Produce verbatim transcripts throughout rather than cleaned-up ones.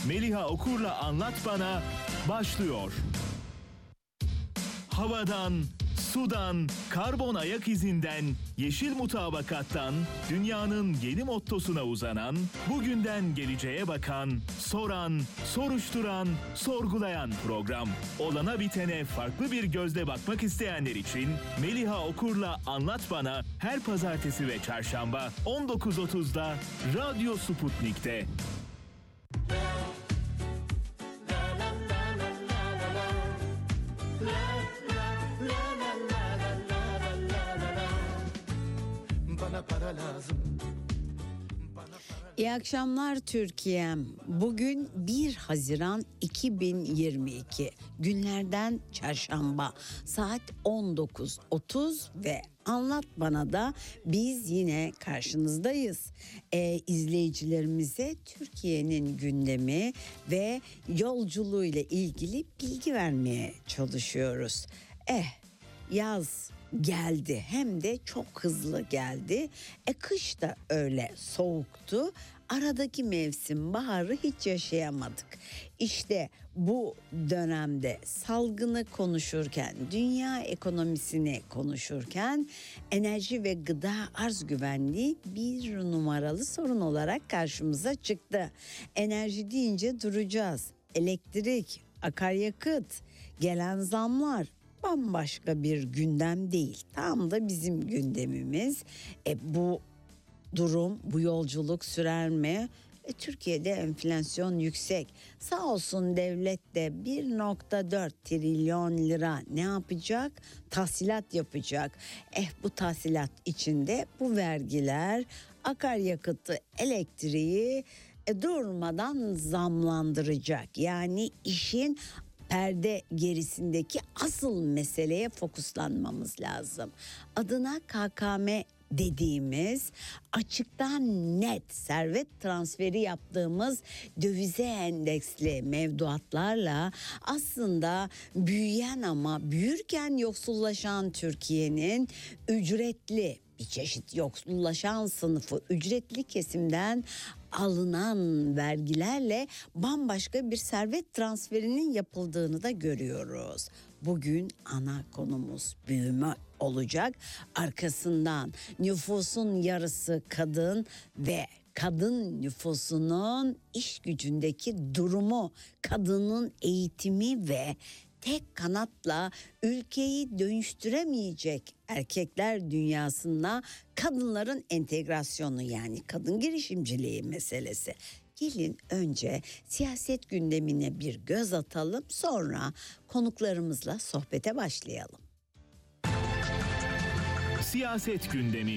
Meliha Okur'la Anlat Bana başlıyor. Havadan, sudan, karbon ayak izinden, yeşil mutabakattan, dünyanın yeni mottosuna uzanan, bugünden geleceğe bakan, soran, soruşturan, sorgulayan program. Olana bitene farklı bir gözle bakmak isteyenler için Meliha Okur'la Anlat Bana her pazartesi ve çarşamba on dokuz otuzda Radyo Sputnik'te. Para lazım. İyi akşamlar Türkiye'm. Bugün bir Haziran iki bin yirmi iki. Günlerden çarşamba. Saat on dokuz otuz ve Anlat Bana da biz yine karşınızdayız. Ee, izleyicilerimize Türkiye'nin gündemi ve yolculuğuyla ilgili bilgi vermeye çalışıyoruz. Eh, yaz geldi, hem de çok hızlı geldi. E kış da öyle soğuktu. Aradaki mevsim baharı hiç yaşayamadık. İşte bu dönemde salgını konuşurken, dünya ekonomisini konuşurken enerji ve gıda arz güvenliği bir numaralı sorun olarak karşımıza çıktı. Enerji deyince duracağız. Elektrik, akaryakıt, gelen zamlar bambaşka bir gündem değil. Tam da bizim gündemimiz. E, bu durum, bu yolculuk sürer mi? E, Türkiye'de enflasyon yüksek. Sağ olsun devlet de bir virgül dört trilyon lira ne yapacak? Tahsilat yapacak. Eh bu tahsilat içinde bu vergiler akaryakıtı, elektriği e, durmadan zamlandıracak. Yani işin perde gerisindeki asıl meseleye fokuslanmamız lazım. Adına K K M dediğimiz açıktan net servet transferi yaptığımız dövize endeksli mevduatlarla aslında büyüyen ama büyürken yoksullaşan Türkiye'nin ücretli bir çeşit yoksullaşan sınıfı ücretli kesimden alınan vergilerle bambaşka bir servet transferinin yapıldığını da görüyoruz. Bugün ana konumuz büyüme olacak. Arkasından nüfusun yarısı kadın ve kadın nüfusunun iş gücündeki durumu, kadının eğitimi ve tek kanatla ülkeyi dönüştüremeyecek erkekler dünyasına kadınların entegrasyonu, yani kadın girişimciliği meselesi. Gelin önce siyaset gündemine bir göz atalım, sonra konuklarımızla sohbete başlayalım. Siyaset gündemi.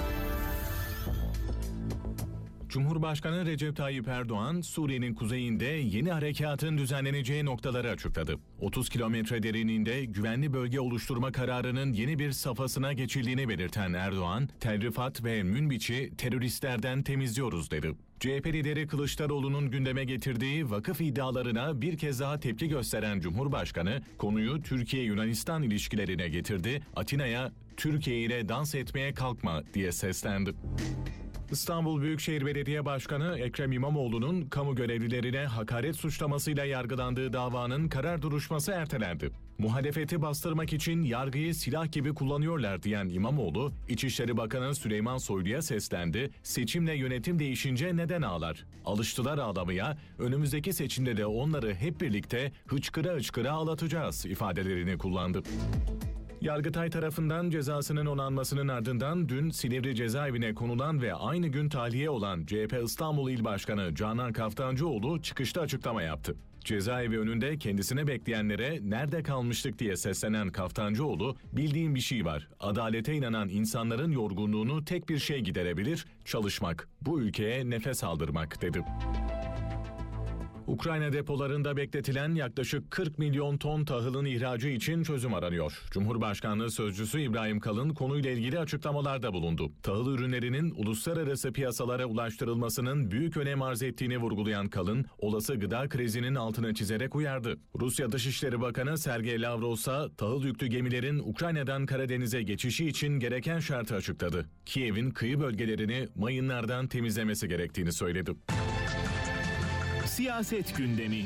Cumhurbaşkanı Recep Tayyip Erdoğan, Suriye'nin kuzeyinde yeni harekatın düzenleneceği noktaları açıkladı. otuz kilometre derinliğinde güvenli bölge oluşturma kararının yeni bir safhasına geçildiğini belirten Erdoğan, Tel Rifat ve Münbiç'i teröristlerden temizliyoruz dedi. C H P lideri Kılıçdaroğlu'nun gündeme getirdiği vakıf iddialarına bir kez daha tepki gösteren Cumhurbaşkanı, konuyu Türkiye-Yunanistan ilişkilerine getirdi, Atina'ya "Türkiye ile dans etmeye kalkma" diye seslendi. İstanbul Büyükşehir Belediye Başkanı Ekrem İmamoğlu'nun kamu görevlilerine hakaret suçlamasıyla yargılandığı davanın karar duruşması ertelendi. Muhalefeti bastırmak için yargıyı silah gibi kullanıyorlar diyen İmamoğlu, İçişleri Bakanı Süleyman Soylu'ya seslendi. Seçimle yönetim değişince neden ağlar? Alıştılar ağlamaya, önümüzdeki seçimde de onları hep birlikte hıçkıra hıçkıra ağlatacağız ifadelerini kullandı. Yargıtay tarafından cezasının onanmasının ardından dün Silivri cezaevine konulan ve aynı gün tahliye olan C H P İstanbul İl Başkanı Canan Kaftancıoğlu çıkışta açıklama yaptı. Cezaevi önünde kendisini bekleyenlere "Nerede kalmıştık?" diye seslenen Kaftancıoğlu, "Bildiğim bir şey var. Adalete inanan insanların yorgunluğunu tek bir şey giderebilir: çalışmak. Bu ülkeye nefes aldırmak" dedi. Ukrayna depolarında bekletilen yaklaşık kırk milyon ton tahılın ihracı için çözüm aranıyor. Cumhurbaşkanlığı Sözcüsü İbrahim Kalın konuyla ilgili açıklamalarda bulundu. Tahıl ürünlerinin uluslararası piyasalara ulaştırılmasının büyük önem arz ettiğini vurgulayan Kalın, olası gıda krizinin altını çizerek uyardı. Rusya Dışişleri Bakanı Sergey Lavrov ise tahıl yüklü gemilerin Ukrayna'dan Karadeniz'e geçişi için gereken şartı açıkladı. Kiev'in kıyı bölgelerini mayınlardan temizlemesi gerektiğini söyledi. siyaset gündemi.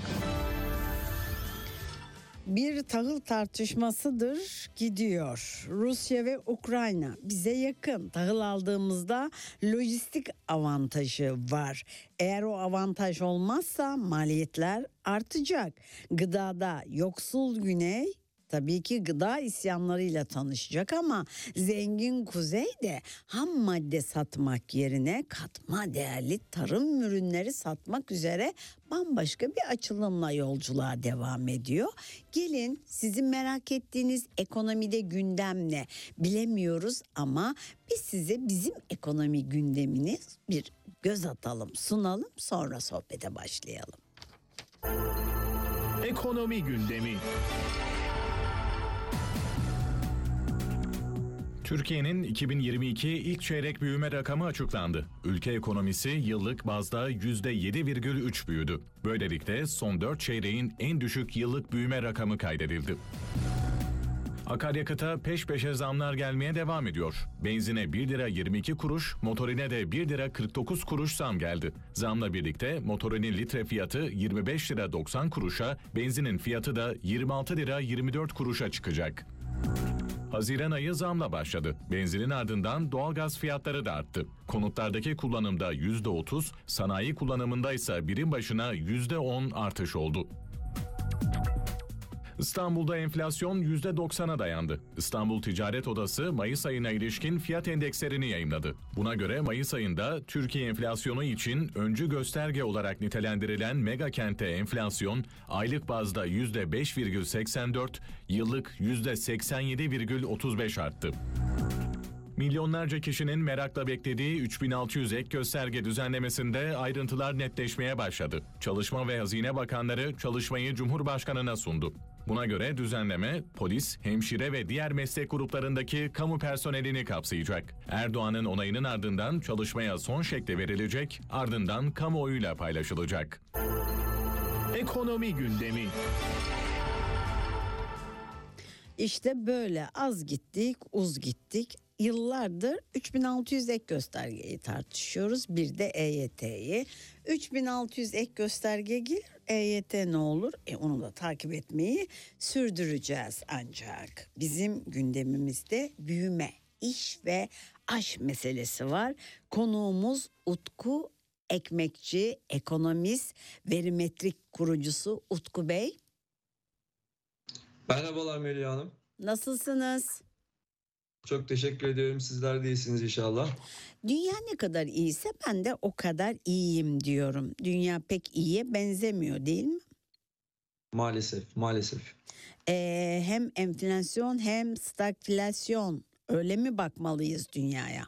Bir tahıl tartışmasıdır gidiyor. Rusya ve Ukrayna bize yakın. Tahıl aldığımızda lojistik avantajı var. Eğer o avantaj olmazsa maliyetler artacak. Gıdada yoksul Güney tabii ki gıda isyanlarıyla tanışacak ama zengin Kuzey de ham madde satmak yerine katma değerli tarım ürünleri satmak üzere bambaşka bir açılımla yolculuğa devam ediyor. Gelin sizin merak ettiğiniz ekonomide gündem ne bilemiyoruz ama biz size bizim ekonomi gündemini bir göz atalım, sunalım, sonra sohbete başlayalım. Ekonomi gündemi. Türkiye'nin iki bin yirmi iki ilk çeyrek büyüme rakamı açıklandı. Ülke ekonomisi yıllık bazda yüzde yedi virgül üç büyüdü. Böylelikle son dört çeyreğin en düşük yıllık büyüme rakamı kaydedildi. Akaryakıta peş peşe zamlar gelmeye devam ediyor. Benzine bir lira yirmi iki kuruş, motorine de bir lira kırk dokuz kuruş zam geldi. Zamla birlikte motorinin litre fiyatı yirmi beş lira doksan kuruşa, benzinin fiyatı da yirmi altı lira yirmi dört kuruşa çıkacak. Haziran ayı zamla başladı. Benzinin ardından doğalgaz fiyatları da arttı. Konutlardaki kullanımda yüzde otuz, sanayi kullanımında ise birim başına yüzde on artış oldu. İstanbul'da enflasyon yüzde doksana dayandı. İstanbul Ticaret Odası Mayıs ayına ilişkin fiyat endekslerini yayımladı. Buna göre Mayıs ayında Türkiye enflasyonu için öncü gösterge olarak nitelendirilen mega kentte enflasyon aylık bazda yüzde beş virgül seksen dört, yıllık yüzde seksen yedi virgül otuz beş arttı. Milyonlarca kişinin merakla beklediği üç bin altı yüz ek gösterge düzenlemesinde ayrıntılar netleşmeye başladı. Çalışma ve Hazine Bakanları çalışmayı Cumhurbaşkanı'na sundu. Buna göre düzenleme polis, hemşire ve diğer meslek gruplarındaki kamu personelini kapsayacak. Erdoğan'ın onayının ardından çalışmaya son şekli verilecek, ardından kamuoyuyla paylaşılacak. Ekonomi gündemi. İşte böyle az gittik, uz gittik. Yıllardır üç bin altı yüz ek göstergeyi tartışıyoruz. Bir de E Y T'yi. üç bin altı yüz ek gösterge gelir. E Y T ne olur? E onu da takip etmeyi sürdüreceğiz ancak. Bizim gündemimizde büyüme, iş ve aş meselesi var. Konuğumuz Utku Ekmekçi, ekonomist, verimetrik kurucusu Utku Bey. Merhabalar Melih Hanım. Nasılsınız? Çok teşekkür ediyorum. Sizler de iyisiniz inşallah. Dünya ne kadar iyiyse ben de o kadar iyiyim diyorum. Dünya pek iyiye benzemiyor değil mi? Maalesef, maalesef. Ee, hem enflasyon hem stagflasyon, öyle mi bakmalıyız dünyaya?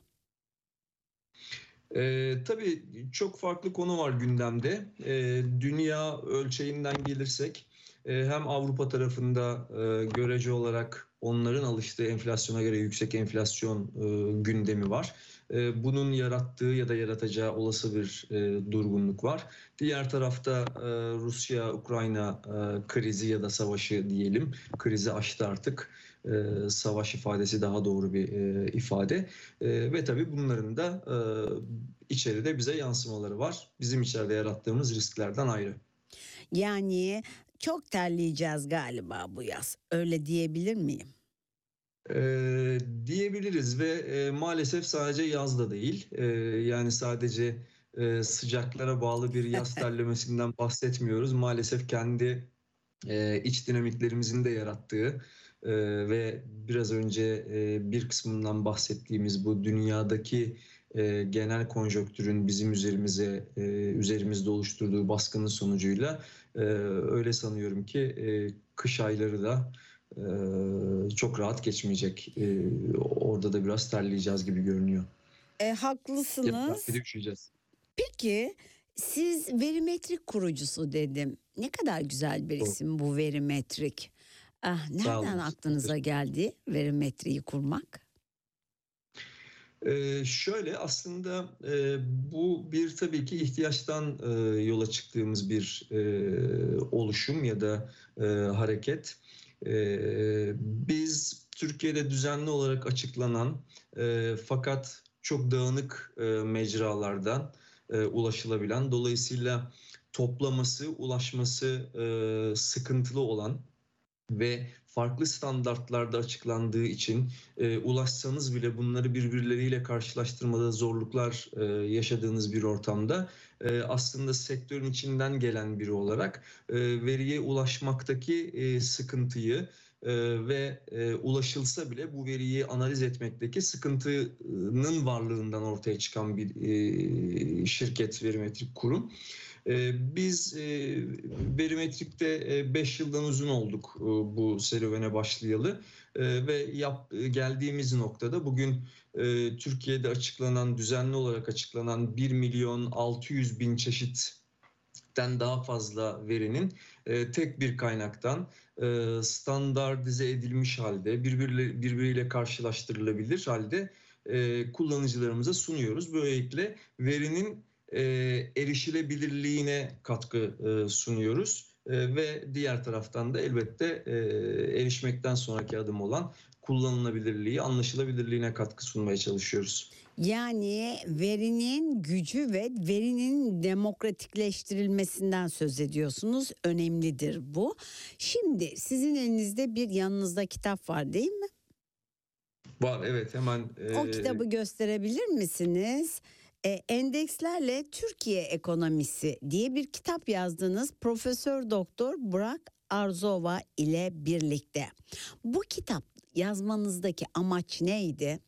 Ee, tabii çok farklı konu var gündemde. Ee, dünya ölçeğinden gelirsek e, hem Avrupa tarafında e, görece olarak onların alıştığı enflasyona göre yüksek enflasyon e, gündemi var. E, bunun yarattığı ya da yaratacağı olası bir e, durgunluk var. Diğer tarafta e, Rusya-Ukrayna e, krizi ya da savaşı diyelim. Krizi aştı artık. E, savaş ifadesi daha doğru bir e, ifade. E, ve tabii bunların da e, içeride bize yansımaları var. Bizim içeride yarattığımız risklerden ayrı. Yani çok terleyeceğiz galiba bu yaz. Öyle diyebilir miyim? Ee, diyebiliriz ve e, maalesef sadece yazda değil, e, yani sadece e, sıcaklara bağlı bir yaz terlemesinden bahsetmiyoruz. Maalesef kendi e, iç dinamiklerimizin de yarattığı e, ve biraz önce e, bir kısmından bahsettiğimiz bu dünyadaki e, genel konjonktürün bizim üzerimize e, üzerimizde oluşturduğu baskının sonucuyla e, öyle sanıyorum ki e, kış ayları da Ee, çok rahat geçmeyecek. Ee, orada da biraz terleyeceğiz gibi görünüyor. E, haklısınız. Bir de üşüyeceğiz. Peki siz verimetrik kurucusu dedim. Ne kadar güzel bir isim bu verimetrik. Ah, nereden aklınıza geldi verimetriyi kurmak? Ee, şöyle aslında e, bu bir tabii ki ihtiyaçtan e, yola çıktığımız bir e, oluşum ya da e, hareket. Ee, biz Türkiye'de düzenli olarak açıklanan e, fakat çok dağınık e, mecralardan e, ulaşılabilen, dolayısıyla toplaması, ulaşması e, sıkıntılı olan ve farklı standartlarda açıklandığı için e, ulaşsanız bile bunları birbirleriyle karşılaştırmada zorluklar e, yaşadığınız bir ortamda e, aslında sektörün içinden gelen biri olarak e, veriye ulaşmaktaki e, sıkıntıyı e, ve e, ulaşılsa bile bu veriyi analiz etmekteki sıkıntının varlığından ortaya çıkan bir e, şirket, verimetrik kurum. Biz Verimetrik'te beş yıldan uzun olduk bu serüvene başlayalı ve yap, geldiğimiz noktada bugün Türkiye'de açıklanan, düzenli olarak açıklanan bir milyon altı yüz bin çeşitten daha fazla verinin tek bir kaynaktan standartize edilmiş halde, birbiriyle, birbiriyle karşılaştırılabilir halde kullanıcılarımıza sunuyoruz. Böylelikle verinin E, erişilebilirliğine katkı e, sunuyoruz e, ve diğer taraftan da elbette e, erişmekten sonraki adım olan kullanılabilirliği, anlaşılabilirliğine katkı sunmaya çalışıyoruz. Yani verinin gücü ve verinin demokratikleştirilmesinden söz ediyorsunuz. Önemlidir bu. Şimdi sizin elinizde bir yanınızda kitap var değil mi? Var, evet, hemen. E... O kitabı gösterebilir misiniz? E, Endekslerle Türkiye Ekonomisi diye bir kitap yazdınız Profesör Doktor Burak Arzova ile birlikte. Bu kitap yazmanızdaki amaç neydi?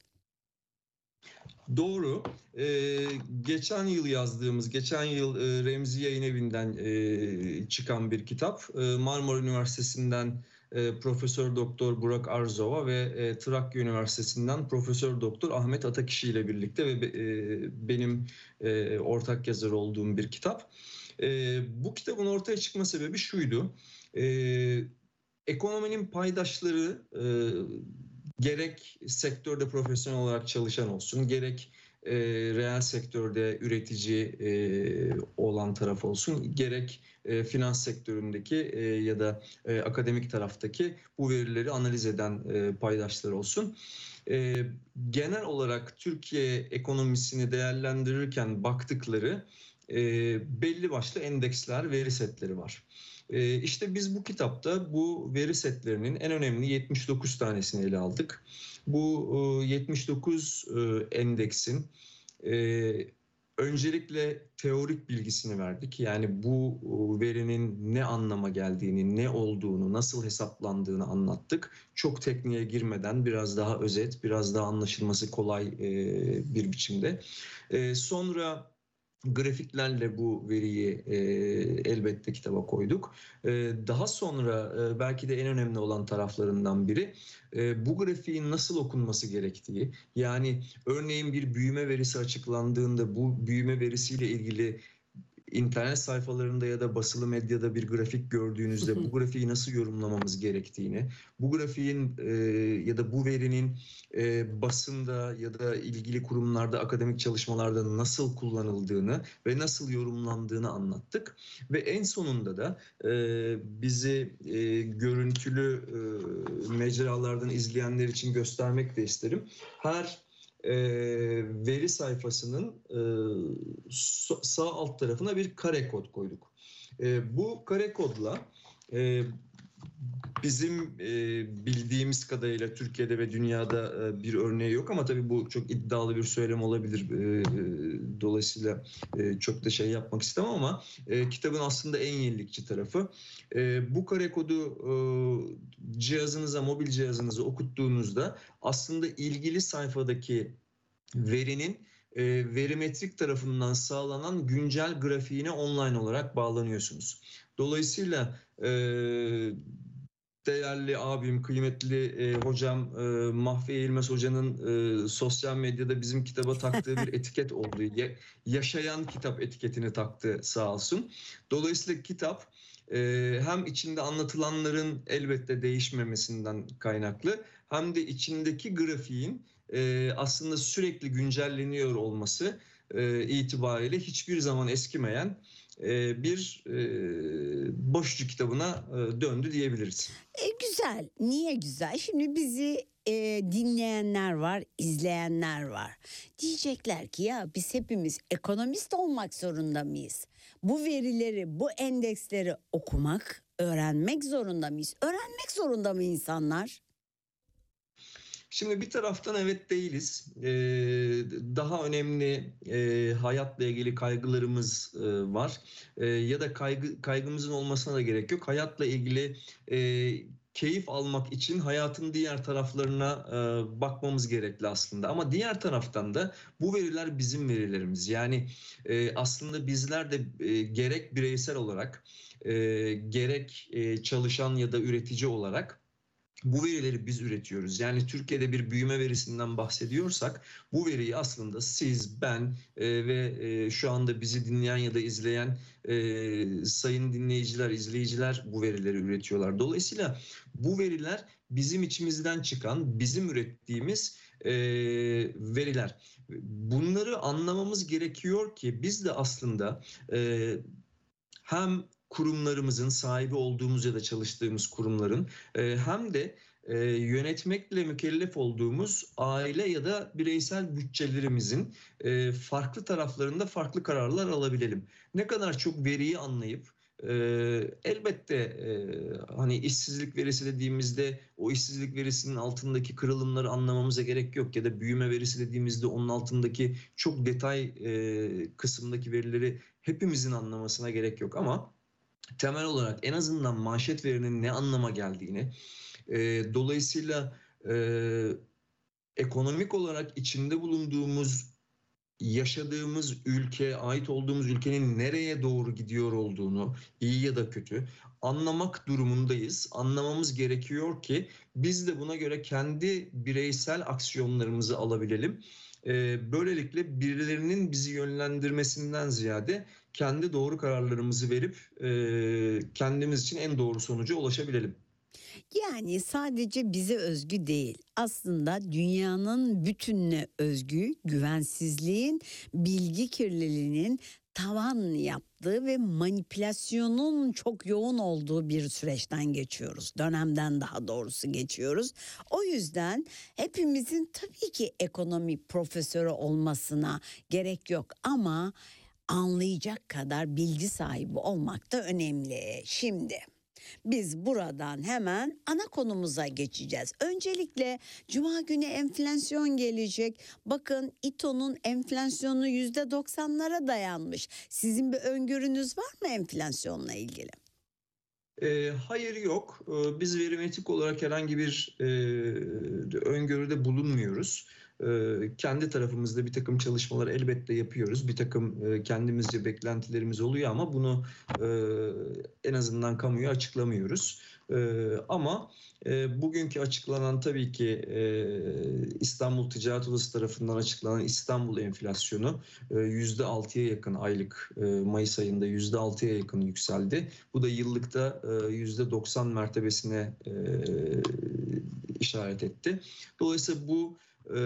Doğru. Ee, geçen yıl yazdığımız, geçen yıl e, Remzi Yayın Evi'nden e, çıkan bir kitap. E, Marmara Üniversitesi'nden e, Profesör Doktor Burak Arzova ve e, Trakya Üniversitesi'nden Profesör Doktor Ahmet Atakişi ile birlikte ve e, benim e, ortak yazar olduğum bir kitap. E, bu kitabın ortaya çıkma sebebi şuydu. E, ekonominin paydaşları e, gerek sektörde profesyonel olarak çalışan olsun, gerek e, reel sektörde üretici e, olan taraf olsun, gerek e, finans sektöründeki e, ya da e, akademik taraftaki bu verileri analiz eden e, paydaşlar olsun. E, genel olarak Türkiye ekonomisini değerlendirirken baktıkları e, belli başlı endeksler, veri setleri var. İşte biz bu kitapta bu veri setlerinin en önemli yetmiş dokuz tanesini ele aldık. Bu yetmiş dokuz endeksin öncelikle teorik bilgisini verdik. Yani bu verinin ne anlama geldiğini, ne olduğunu, nasıl hesaplandığını anlattık. Çok tekniğe girmeden biraz daha özet, biraz daha anlaşılması kolay bir biçimde. Sonra grafiklerle bu veriyi e, elbette kitaba koyduk. E, daha sonra e, belki de en önemli olan taraflarından biri e, bu grafiğin nasıl okunması gerektiği. Yani örneğin bir büyüme verisi açıklandığında bu büyüme verisiyle ilgili internet sayfalarında ya da basılı medyada bir grafik gördüğünüzde bu grafiği nasıl yorumlamamız gerektiğini, bu grafiğin e, ya da bu verinin e, basında ya da ilgili kurumlarda, akademik çalışmalarda nasıl kullanıldığını ve nasıl yorumlandığını anlattık. Ve en sonunda da e, bizi e, görüntülü e, mecralardan izleyenler için göstermek de isterim. Her E, veri sayfasının e, so, sağ alt tarafına bir kare kod koyduk. E, bu kare kodla e, bizim e, bildiğimiz kadarıyla Türkiye'de ve dünyada e, bir örneği yok ama tabii bu çok iddialı bir söylem olabilir. E, dolayısıyla e, çok da şey yapmak istemem ama e, kitabın aslında en yenilikçi tarafı. E, bu kare kodu e, cihazınıza, mobil cihazınıza okuttuğunuzda aslında ilgili sayfadaki verinin e, verimetrik tarafından sağlanan güncel grafiğine online olarak bağlanıyorsunuz. Dolayısıyla e, değerli abim, kıymetli e, hocam e, Mahfi Eğilmez Hoca'nın e, sosyal medyada bizim kitaba taktığı bir etiket oldu. Ya, yaşayan kitap etiketini taktı sağ olsun. Dolayısıyla kitap e, hem içinde anlatılanların elbette değişmemesinden kaynaklı hem de içindeki grafiğin e, aslında sürekli güncelleniyor olması e, itibariyle hiçbir zaman eskimeyen e, bir e, başucu kitabına e, döndü diyebiliriz. E, güzel. Niye güzel? Şimdi bizi e, dinleyenler var, izleyenler var. Diyecekler ki ya biz hepimiz ekonomist olmak zorunda mıyız? Bu verileri, bu endeksleri okumak, öğrenmek zorunda mıyız? Öğrenmek zorunda mı insanlar? Şimdi bir taraftan evet değiliz. Ee, daha önemli e, hayatla ilgili kaygılarımız e, var. E, ya da kaygı kaygımızın olmasına da gerek yok. Hayatla ilgili e, keyif almak için hayatın diğer taraflarına e, bakmamız gerekli aslında. Ama diğer taraftan da bu veriler bizim verilerimiz. Yani e, aslında bizler de e, gerek bireysel olarak e, gerek e, çalışan ya da üretici olarak bu verileri biz üretiyoruz. Yani Türkiye'de bir büyüme verisinden bahsediyorsak bu veriyi aslında siz, ben e, ve e, şu anda bizi dinleyen ya da izleyen e, sayın dinleyiciler, izleyiciler bu verileri üretiyorlar. Dolayısıyla bu veriler bizim içimizden çıkan, bizim ürettiğimiz e, veriler. Bunları anlamamız gerekiyor ki biz de aslında e, hem kurumlarımızın sahibi olduğumuz ya da çalıştığımız kurumların e, hem de e, yönetmekle mükellef olduğumuz aile ya da bireysel bütçelerimizin e, farklı taraflarında farklı kararlar alabilelim. Ne kadar çok veriyi anlayıp e, elbette e, hani işsizlik verisi dediğimizde o işsizlik verisinin altındaki kırılımları anlamamıza gerek yok ya da büyüme verisi dediğimizde onun altındaki çok detay e, kısımdaki verileri hepimizin anlamasına gerek yok ama temel olarak en azından manşet verinin ne anlama geldiğini, e, dolayısıyla e, ekonomik olarak içinde bulunduğumuz, yaşadığımız ülke, ait olduğumuz ülkenin nereye doğru gidiyor olduğunu, iyi ya da kötü anlamak durumundayız. Anlamamız gerekiyor ki biz de buna göre kendi bireysel aksiyonlarımızı alabilelim. E, böylelikle birilerinin bizi yönlendirmesinden ziyade kendi doğru kararlarımızı verip e, kendimiz için en doğru sonuca ulaşabilelim. Yani sadece bize özgü değil. Aslında dünyanın bütününe özgü güvensizliğin, bilgi kirliliğinin tavan yaptığı ve manipülasyonun çok yoğun olduğu bir süreçten geçiyoruz. Dönemden daha doğrusu geçiyoruz. O yüzden hepimizin tabii ki ekonomi profesörü olmasına gerek yok ama anlayacak kadar bilgi sahibi olmak da önemli. Şimdi biz buradan hemen ana konumuza geçeceğiz. Öncelikle Cuma günü enflasyon gelecek. Bakın İTO'nun enflasyonu yüzde doksanlara dayanmış. Sizin bir öngörünüz var mı enflasyonla ilgili? E, hayır yok. E, biz verimetrik olarak herhangi bir e, öngörüde bulunmuyoruz. E, kendi tarafımızda bir takım çalışmalar elbette yapıyoruz. Bir takım e, kendimizce beklentilerimiz oluyor ama bunu e, en azından kamuya açıklamıyoruz. E, ama e, bugünkü açıklanan tabii ki e, İstanbul Ticaret Odası tarafından açıklanan İstanbul enflasyonu e, yüzde altıya yakın aylık e, Mayıs ayında yüzde altıya yakın yükseldi. Bu da yıllıkta e, yüzde doksan mertebesine e, işaret etti. Dolayısıyla bu e,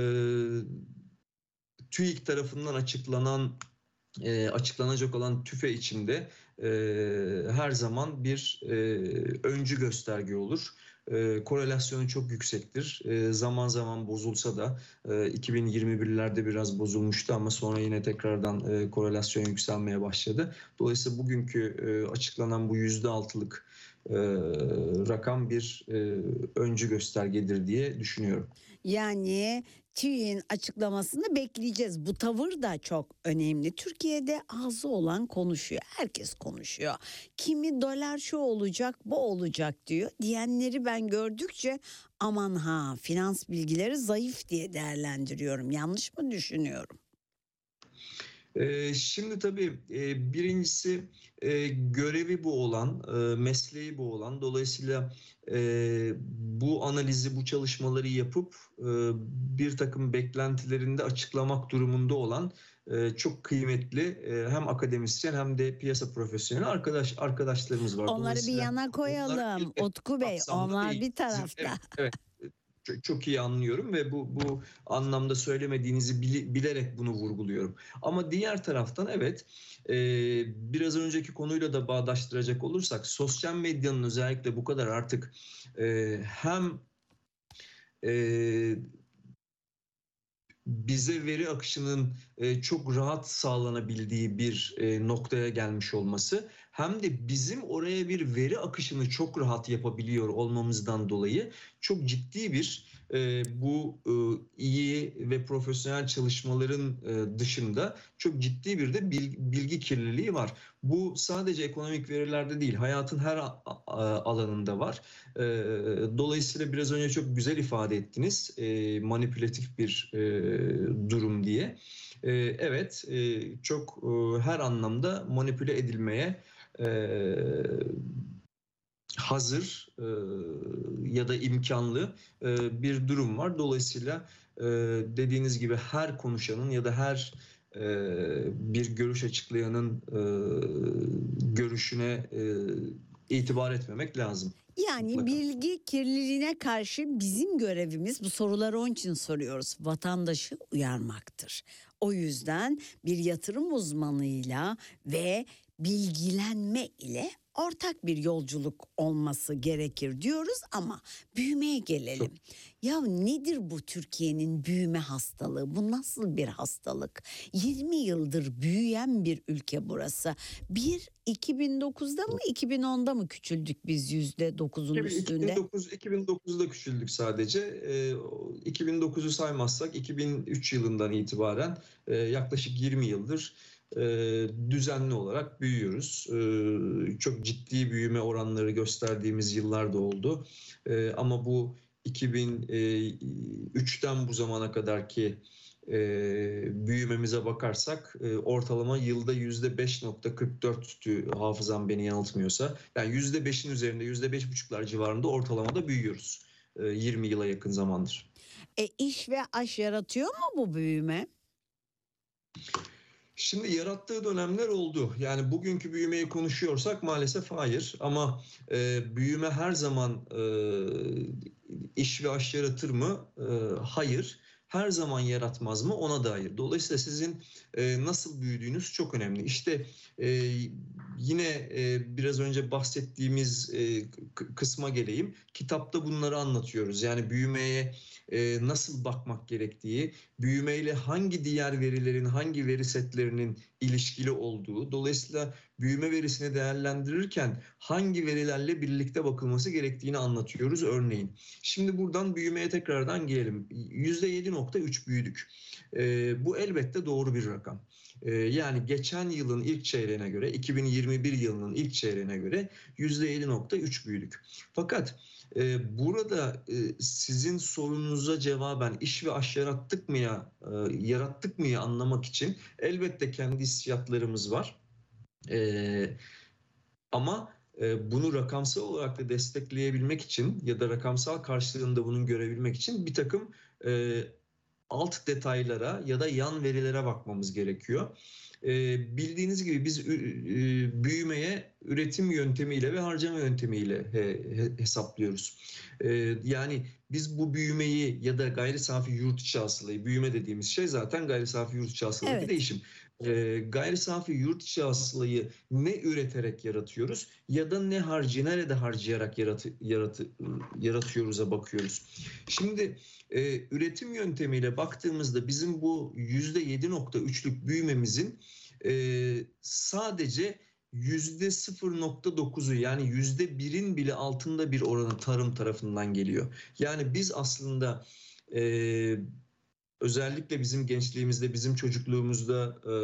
TÜİK tarafından açıklanan e, açıklanacak olan tüfe içinde e, her zaman bir e, öncü gösterge olur. E, korelasyonu çok yüksektir. E, zaman zaman bozulsa da e, iki bin yirmi birlerde biraz bozulmuştu ama sonra yine tekrardan e, korelasyon yükselmeye başladı. Dolayısıyla bugünkü e, açıklanan bu yüzde altılık e, rakam bir e, öncü göstergedir diye düşünüyorum. Yani TÜİK'in açıklamasını bekleyeceğiz. Bu tavır da çok önemli. Türkiye'de ağzı olan konuşuyor. Herkes konuşuyor. Kimi dolar şu olacak, bu olacak diyor. Diyenleri ben gördükçe aman ha finans bilgileri zayıf diye değerlendiriyorum. Yanlış mı düşünüyorum? Ee, Şimdi tabii e, birincisi e, görevi bu olan, e, mesleği bu olan. Dolayısıyla e, bu analizi, bu çalışmaları yapıp e, bir takım beklentilerinde açıklamak durumunda olan e, çok kıymetli e, hem akademisyen hem de piyasa profesyoneli arkadaş arkadaşlarımız var. Onları bir Dolayısıyla yana onlar koyalım bir Utku Bey. kapsamda Onlar değil. bir tarafta. Evet, evet. çok, çok iyi anlıyorum ve bu bu anlamda söylemediğinizi bili- bilerek bunu vurguluyorum. Ama diğer taraftan evet, e, biraz önceki konuyla da bağdaştıracak olursak sosyal medyanın özellikle bu kadar artık e, hem e, bize veri akışının e, çok rahat sağlanabildiği bir e, noktaya gelmiş olması hem de bizim oraya bir veri akışını çok rahat yapabiliyor olmamızdan dolayı çok ciddi bir e, bu e, iyi ve profesyonel çalışmaların e, dışında çok ciddi bir de bilgi, bilgi kirliliği var. Bu sadece ekonomik verilerde değil, hayatın her a- a- alanında var. E, dolayısıyla biraz önce çok güzel ifade ettiniz, e, manipülatif bir e, durum diye. E, evet, e, çok e, her anlamda manipüle edilmeye e, hazır e, ya da imkanlı e, bir durum var. Dolayısıyla e, dediğiniz gibi her konuşanın ya da her e, bir görüş açıklayanın e, görüşüne e, itibar etmemek lazım. Yani Mutlaka. bilgi kirliliğine karşı bizim görevimiz, bu soruları onun için soruyoruz, vatandaşı uyarmaktır. O yüzden bir yatırım uzmanıyla ve bilgilenme ile ortak bir yolculuk olması gerekir diyoruz ama büyümeye gelelim. Ya nedir bu Türkiye'nin büyüme hastalığı? Bu nasıl bir hastalık? yirmi yıldır büyüyen bir ülke burası. Bir iki bin dokuzda mı iki bin onda mı küçüldük biz yüzde dokuzun üstünde? iki bin dokuz, iki bin dokuzda küçüldük sadece. E, iki bin dokuzu saymazsak iki bin üç yılından itibaren e, yaklaşık yirmi yıldır e, düzenli olarak büyüyoruz. E, çok ciddi büyüme oranları gösterdiğimiz yıllar da oldu. E, ama bu iki bin üçten bu zamana kadarki e, büyümemize bakarsak e, ortalama yılda yüzde beş nokta kırk dörttü hafızam beni yanıltmıyorsa. Yani yüzde beşin üzerinde, yüzde beş buçuklar civarında ortalamada büyüyoruz e, yirmi yıla yakın zamandır. E, iş ve aş yaratıyor mu bu büyüme? Şimdi yarattığı dönemler oldu. Yani bugünkü büyümeyi konuşuyorsak maalesef hayır. Ama e, büyüme her zaman e, iş ve aş yaratır mı? E, hayır. Her zaman yaratmaz mı? Ona da hayır. Dolayısıyla sizin e, nasıl büyüdüğünüz çok önemli. İşte e, yine e, biraz önce bahsettiğimiz e, k- kısma geleyim. Kitapta bunları anlatıyoruz. Yani büyümeye e, nasıl bakmak gerektiği, büyümeyle hangi diğer verilerin, hangi veri setlerinin ilişkili olduğu, dolayısıyla büyüme verisini değerlendirirken hangi verilerle birlikte bakılması gerektiğini anlatıyoruz örneğin. Şimdi buradan büyümeye tekrardan gelelim. yüzde yedi nokta üç büyüdük. E, bu elbette doğru bir rakam. E, yani geçen yılın ilk çeyreğine göre, iki bin yirmi bir yılının ilk çeyreğine göre yüzde yedi nokta üç büyüdük. Fakat ee, burada e, sizin sorunuza cevaben iş ve aş yarattık mı ya, e, yarattık mı ya anlamak için elbette kendi hissiyatlarımız var. Ee, ama e, bunu rakamsal olarak da destekleyebilmek için ya da rakamsal karşılığında bunun görebilmek için bir takım e, alt detaylara ya da yan verilere bakmamız gerekiyor. Ee, bildiğiniz gibi biz ü- ü- büyümeye üretim yöntemiyle ve harcama yöntemiyle he- he- hesaplıyoruz. Ee, yani biz bu büyümeyi ya da gayri safi yurt içi hasılayı, büyüme dediğimiz şey zaten gayri safi yurt içi hasıladaki Evet. değişim. Ee, gayri safi yurt içi hasılayı ne üreterek yaratıyoruz ya da ne harcı nerede harcayarak yaratı, yaratı, yaratıyoruz'a bakıyoruz. Şimdi e, üretim yöntemiyle baktığımızda bizim bu yüzde yedi nokta üçlük büyümemizin e, sadece yüzde sıfır nokta dokuzu yani yüzde birin bile altında bir oranı tarım tarafından geliyor. Yani biz aslında e, özellikle bizim gençliğimizde, bizim çocukluğumuzda, e,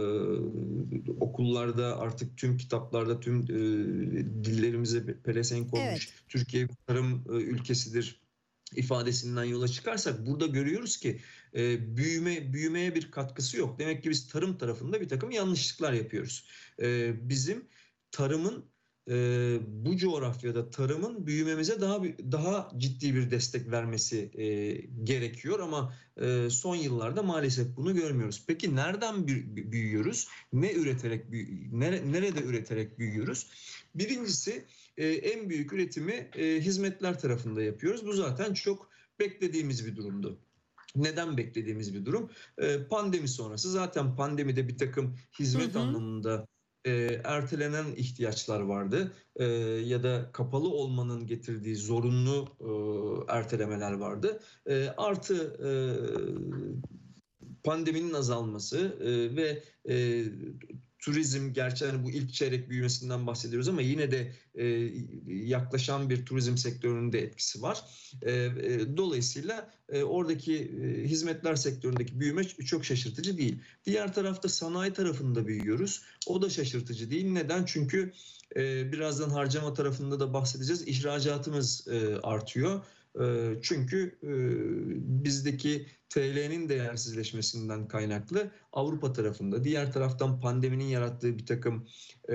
okullarda artık tüm kitaplarda tüm e, dillerimize pelesenk olmuş Evet. Türkiye bir tarım e, ülkesidir ifadesinden yola çıkarsak burada görüyoruz ki e, büyüme büyümeye bir katkısı yok. Demek ki biz tarım tarafında bir takım yanlışlıklar yapıyoruz. E, bizim tarımın e, bu coğrafyada tarımın büyümemize daha daha ciddi bir destek vermesi e, gerekiyor ama e, son yıllarda maalesef bunu görmüyoruz. Peki nereden büyüyoruz? Ne üreterek nere, nerede üreterek büyüyoruz? Birincisi e, en büyük üretimi e, hizmetler tarafında yapıyoruz. Bu zaten çok beklediğimiz bir durumdu. Neden beklediğimiz bir durum? Ee, pandemi sonrası zaten pandemide bir takım hizmet Hı hı. anlamında e, ertelenen ihtiyaçlar vardı. E, ya da kapalı olmanın getirdiği zorunlu e, ertelemeler vardı. E, artı e, pandeminin azalması e, ve e, turizm, gerçi hani bu ilk çeyrek büyümesinden bahsediyoruz ama yine de e, yaklaşan bir turizm sektörünün de etkisi var. E, e, dolayısıyla e, oradaki e, hizmetler sektöründeki büyüme çok şaşırtıcı değil. Diğer tarafta sanayi tarafında büyüyoruz. O da şaşırtıcı değil. Neden? Çünkü e, birazdan harcama tarafında da bahsedeceğiz. İhracatımız e, artıyor. E, çünkü e, bizdeki T L'nin değersizleşmesinden kaynaklı Avrupa tarafında, diğer taraftan pandeminin yarattığı bir takım e,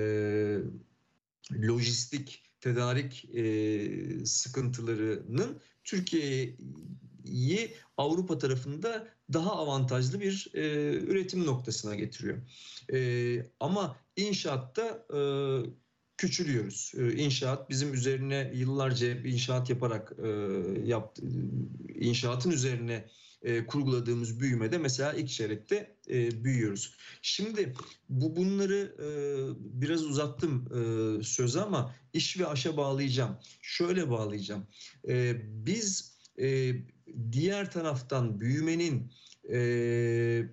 lojistik, tedarik e, sıkıntılarının Türkiye'yi Avrupa tarafında daha avantajlı bir e, üretim noktasına getiriyor. E, ama inşaatta e, küçülüyoruz. E, İnşaat bizim üzerine yıllarca inşaat yaparak e, yaptı, inşaatın üzerine e, kurguladığımız büyümede mesela ilk çeyrekte e, büyüyoruz. Şimdi bu bunları e, biraz uzattım e, sözü ama iş ve aşa bağlayacağım. Şöyle bağlayacağım. E, biz e, diğer taraftan büyümenin e,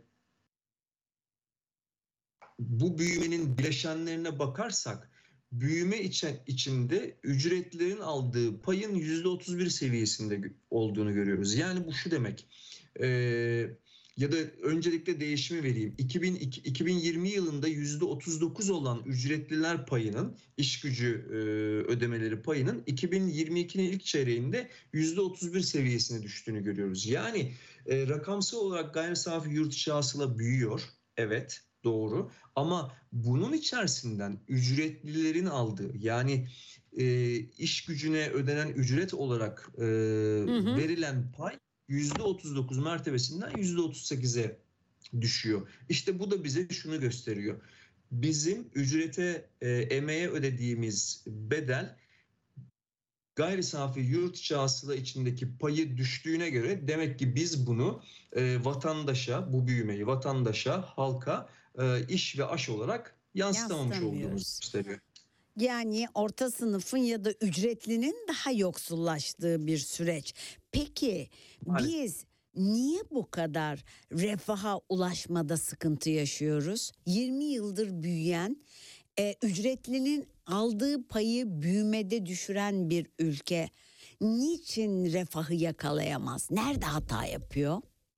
bu büyümenin bileşenlerine bakarsak büyüme içe, içinde ücretlerin aldığı payın yüzde otuz bir seviyesinde olduğunu görüyoruz. Yani bu şu demek. E, ya da öncelikle değişimi vereyim. iki bin iki, iki bin yirmi yılında yüzde otuz dokuz olan ücretliler payının, iş gücü e, ödemeleri payının iki bin yirmi ikinin ilk çeyreğinde yüzde otuz bir seviyesine düştüğünü görüyoruz. Yani e, rakamsal olarak gayri safi yurt içi hasıla büyüyor. Evet, doğru. Ama bunun içerisinden ücretlilerin aldığı, yani e, iş gücüne ödenen ücret olarak e, Hı hı. verilen pay yüzde otuz dokuz mertebesinden yüzde otuz sekize düşüyor. İşte bu da bize şunu gösteriyor. Bizim ücrete, e, emeğe ödediğimiz bedel gayri safi yurt içi hasıla içindeki payı düştüğüne göre demek ki biz bunu e, vatandaşa, bu büyümeyi vatandaşa, halka e, iş ve aş olarak yansıtamamış olduğumuzu Yansıtamıyoruz. gösteriyor. Yani orta sınıfın ya da ücretlinin daha yoksullaştığı bir süreç. Peki Maalesef. biz niye bu kadar refaha ulaşmada sıkıntı yaşıyoruz? yirmi yıldır büyüyen, e, ücretlinin aldığı payı büyümede düşüren bir ülke niçin refahı yakalayamaz? Nerede hata yapıyor?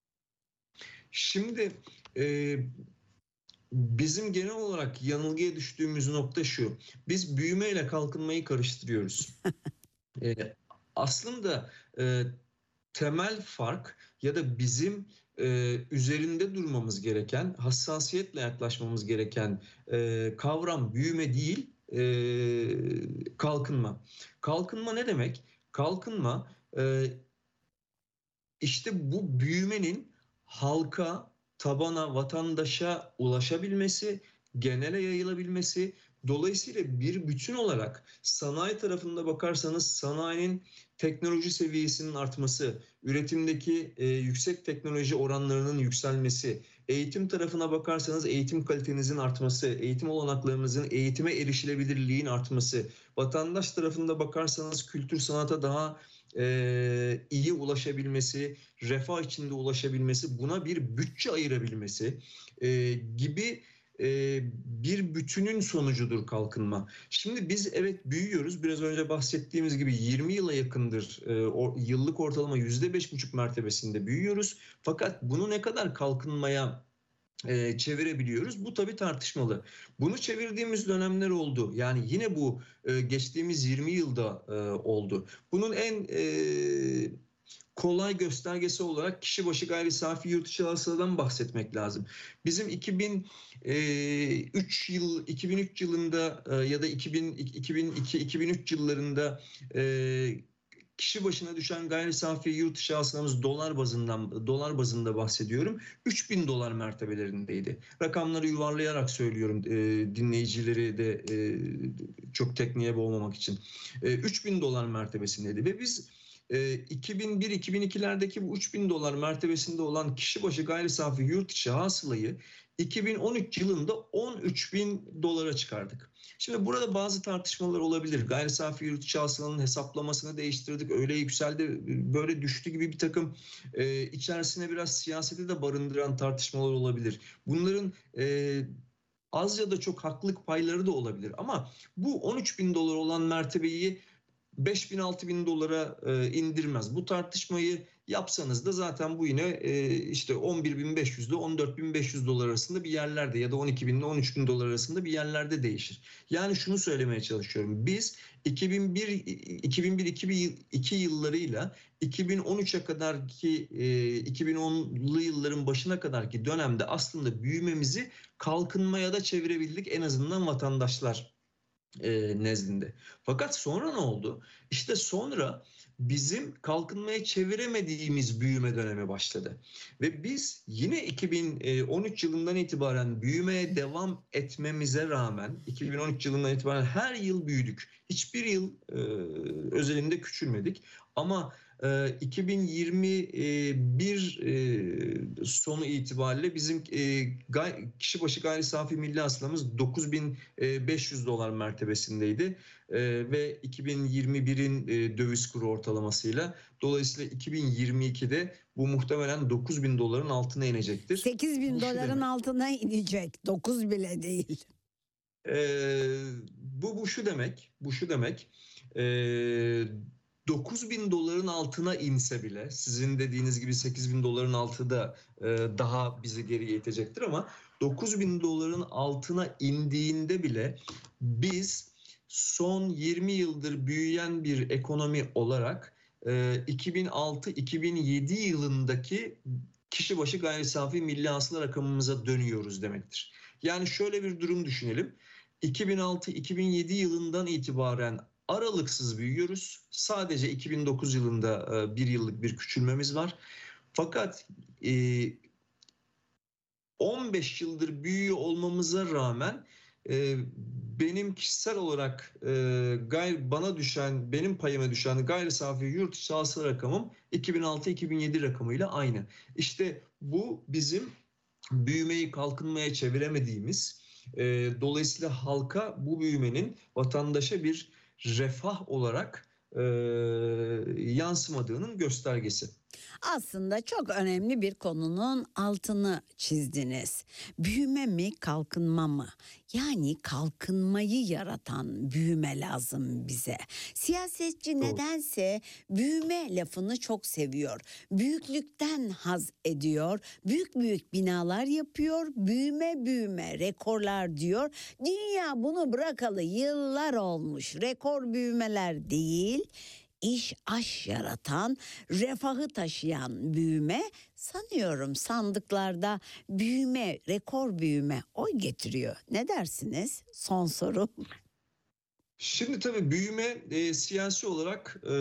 Şimdi e, bizim genel olarak yanılgıya düştüğümüz nokta şu. Biz büyüme ile kalkınmayı karıştırıyoruz. e, aslında e, temel fark ya da bizim e, üzerinde durmamız gereken, hassasiyetle yaklaşmamız gereken e, kavram büyüme değil, e, kalkınma. Kalkınma ne demek? Kalkınma e, işte bu büyümenin halka, tabana, vatandaşa ulaşabilmesi, genele yayılabilmesi. Dolayısıyla bir bütün olarak sanayi tarafında bakarsanız sanayinin teknoloji seviyesinin artması, üretimdeki e, yüksek teknoloji oranlarının yükselmesi, eğitim tarafına bakarsanız eğitim kalitenizin artması, eğitim olanaklarınızın, eğitime erişilebilirliğin artması, vatandaş tarafında bakarsanız kültür sanata daha e, iyi ulaşabilmesi, refah içinde ulaşabilmesi, buna bir bütçe ayırabilmesi e, gibi e, bir bütünün sonucudur kalkınma. Şimdi biz evet büyüyoruz. Biraz önce bahsettiğimiz gibi yirmi yıla yakındır e, o, yıllık ortalama yüzde beş buçuk mertebesinde büyüyoruz. Fakat bunu ne kadar kalkınmaya e, çevirebiliyoruz? Bu tabii tartışmalı. Bunu çevirdiğimiz dönemler oldu. Yani yine bu e, geçtiğimiz yirmi yılda e, oldu. Bunun en e, kolay göstergesi olarak kişi başı gayri safi yurt içi hasıladan bahsetmek lazım. Bizim iki bin üç yıl iki bin üç yılında e, ya da iki bin iki iki bin üç yıllarında e, kişi başına düşen gayri safi yurt içi hasılamız dolar bazından dolar bazında bahsediyorum. üç bin dolar mertebelerindeydi. Rakamları yuvarlayarak söylüyorum e, dinleyicileri de e, çok tekniğe boğmamak için. E, üç bin dolar mertebesindeydi ve biz e, iki bin bir iki bin ikilerdeki bu üç bin dolar mertebesinde olan kişi başı gayri safi yurt içi hasılayı iki bin on üç yılında on üç bin dolara çıkardık. Şimdi burada bazı tartışmalar olabilir. Gayri safi yurt içi hasılanın hesaplamasını değiştirdik. Öyle yükseldi, böyle düştü gibi bir takım e, içerisine biraz siyaseti de barındıran tartışmalar olabilir. Bunların e, az ya da çok haklılık payları da olabilir. Ama bu on üç bin dolar olan mertebeyi beş bin altı bin dolara e, indirmez. Bu tartışmayı yapsanız da zaten bu yine e, işte on bir bin beş yüz ile on dört bin beş yüz dolar arasında bir yerlerde ya da on iki bin ile on üç bin dolar arasında bir yerlerde değişir. Yani şunu söylemeye çalışıyorum. Biz iki bin bir iki bin bir iki bin iki yıllarıyla iki bin on üçe kadarki e, iki bin onlu yılların başına kadarki dönemde aslında büyümemizi kalkınmaya da çevirebildik, en azından vatandaşlar e, nezdinde. Fakat sonra ne oldu? İşte sonra bizim kalkınmaya çeviremediğimiz büyüme dönemi başladı. Ve biz yine iki bin on üç yılından itibaren büyümeye devam etmemize rağmen iki bin on üç yılından itibaren her yıl büyüdük. Hiçbir yıl e, özelinde küçülmedik. Ama e, iki bin yirmi bir e, sonu itibariyle bizim e, gay, kişi başı gayri safi milli hasılamız dokuz bin beş yüz dolar mertebesindeydi. E, ve iki bin yirmi birin e, döviz kuru ortalamasıyla, dolayısıyla iki bin yirmi ikide bu muhtemelen dokuz bin doların altına inecektir. sekiz bin Bu şu doların demek. altına inecek. dokuz bile değil. E, bu bu şu demek. Bu şu demek. E, dokuz bin doların altına inse bile, sizin dediğiniz gibi sekiz bin doların altı da e, daha bizi geriye itecektir, ama dokuz bin doların altına indiğinde bile biz son yirmi yıldır büyüyen bir ekonomi olarak e, iki bin altı iki bin yedi yılındaki kişi başı gayri safi milli hasıla rakamımıza dönüyoruz demektir. Yani şöyle bir durum düşünelim. iki bin altı iki bin yedi yılından itibaren aralıksız büyüyoruz. Sadece iki bin dokuz yılında e, bir yıllık bir küçülmemiz var. Fakat e, on beş yıldır büyüyor olmamıza rağmen e, benim kişisel olarak e, gayri, bana düşen, benim payıma düşen gayri safi yurt içi hasıla rakamım iki bin altı iki bin yedi rakamıyla aynı. İşte bu bizim büyümeyi kalkınmaya çeviremediğimiz, e, dolayısıyla halka bu büyümenin vatandaşa bir refah olarak e, yansımadığının göstergesi. Aslında çok önemli bir konunun altını çizdiniz. Büyüme mi, kalkınma mı? Yani kalkınmayı yaratan büyüme lazım bize. Siyasetçi Doğru. nedense büyüme lafını çok seviyor. Büyüklükten haz ediyor. Büyük büyük binalar yapıyor. Büyüme büyüme rekorlar diyor. Dünya bunu bırakalı yıllar olmuş. Rekor büyümeler değil, İş aş yaratan, refahı taşıyan büyüme, sanıyorum sandıklarda büyüme, rekor büyüme oy getiriyor. Ne dersiniz? Son soru. Şimdi tabii büyüme e, siyasi olarak e,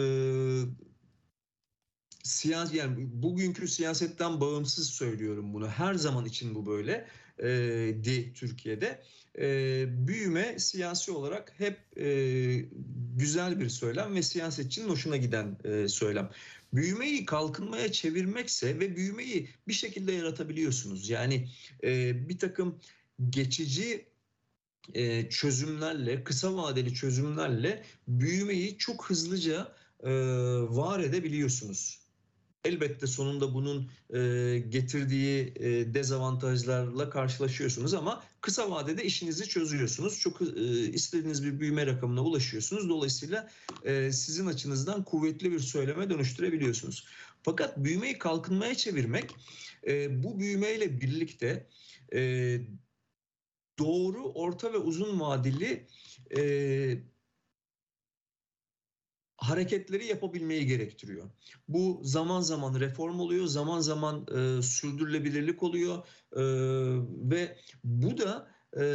siyasi, yani bugünkü siyasetten bağımsız söylüyorum bunu. Her zaman için bu böyle e, di Türkiye'de. E, büyüme siyasi olarak hep e, güzel bir söylem ve siyasetçinin hoşuna giden e, söylem. Büyümeyi kalkınmaya çevirmekse ve büyümeyi bir şekilde yaratabiliyorsunuz. Yani e, bir takım geçici e, çözümlerle, kısa vadeli çözümlerle büyümeyi çok hızlıca e, var edebiliyorsunuz. Elbette sonunda bunun e, getirdiği e, dezavantajlarla karşılaşıyorsunuz, ama kısa vadede işinizi çözüyorsunuz. Çok e, istediğiniz bir büyüme rakamına ulaşıyorsunuz. Dolayısıyla e, sizin açınızdan kuvvetli bir söyleme dönüştürebiliyorsunuz. Fakat büyümeyi kalkınmaya çevirmek, e, bu büyümeyle birlikte e, doğru, orta ve uzun vadeli e, hareketleri yapabilmeyi gerektiriyor. Bu zaman zaman reform oluyor, zaman zaman e, sürdürülebilirlik oluyor e, ve bu da e,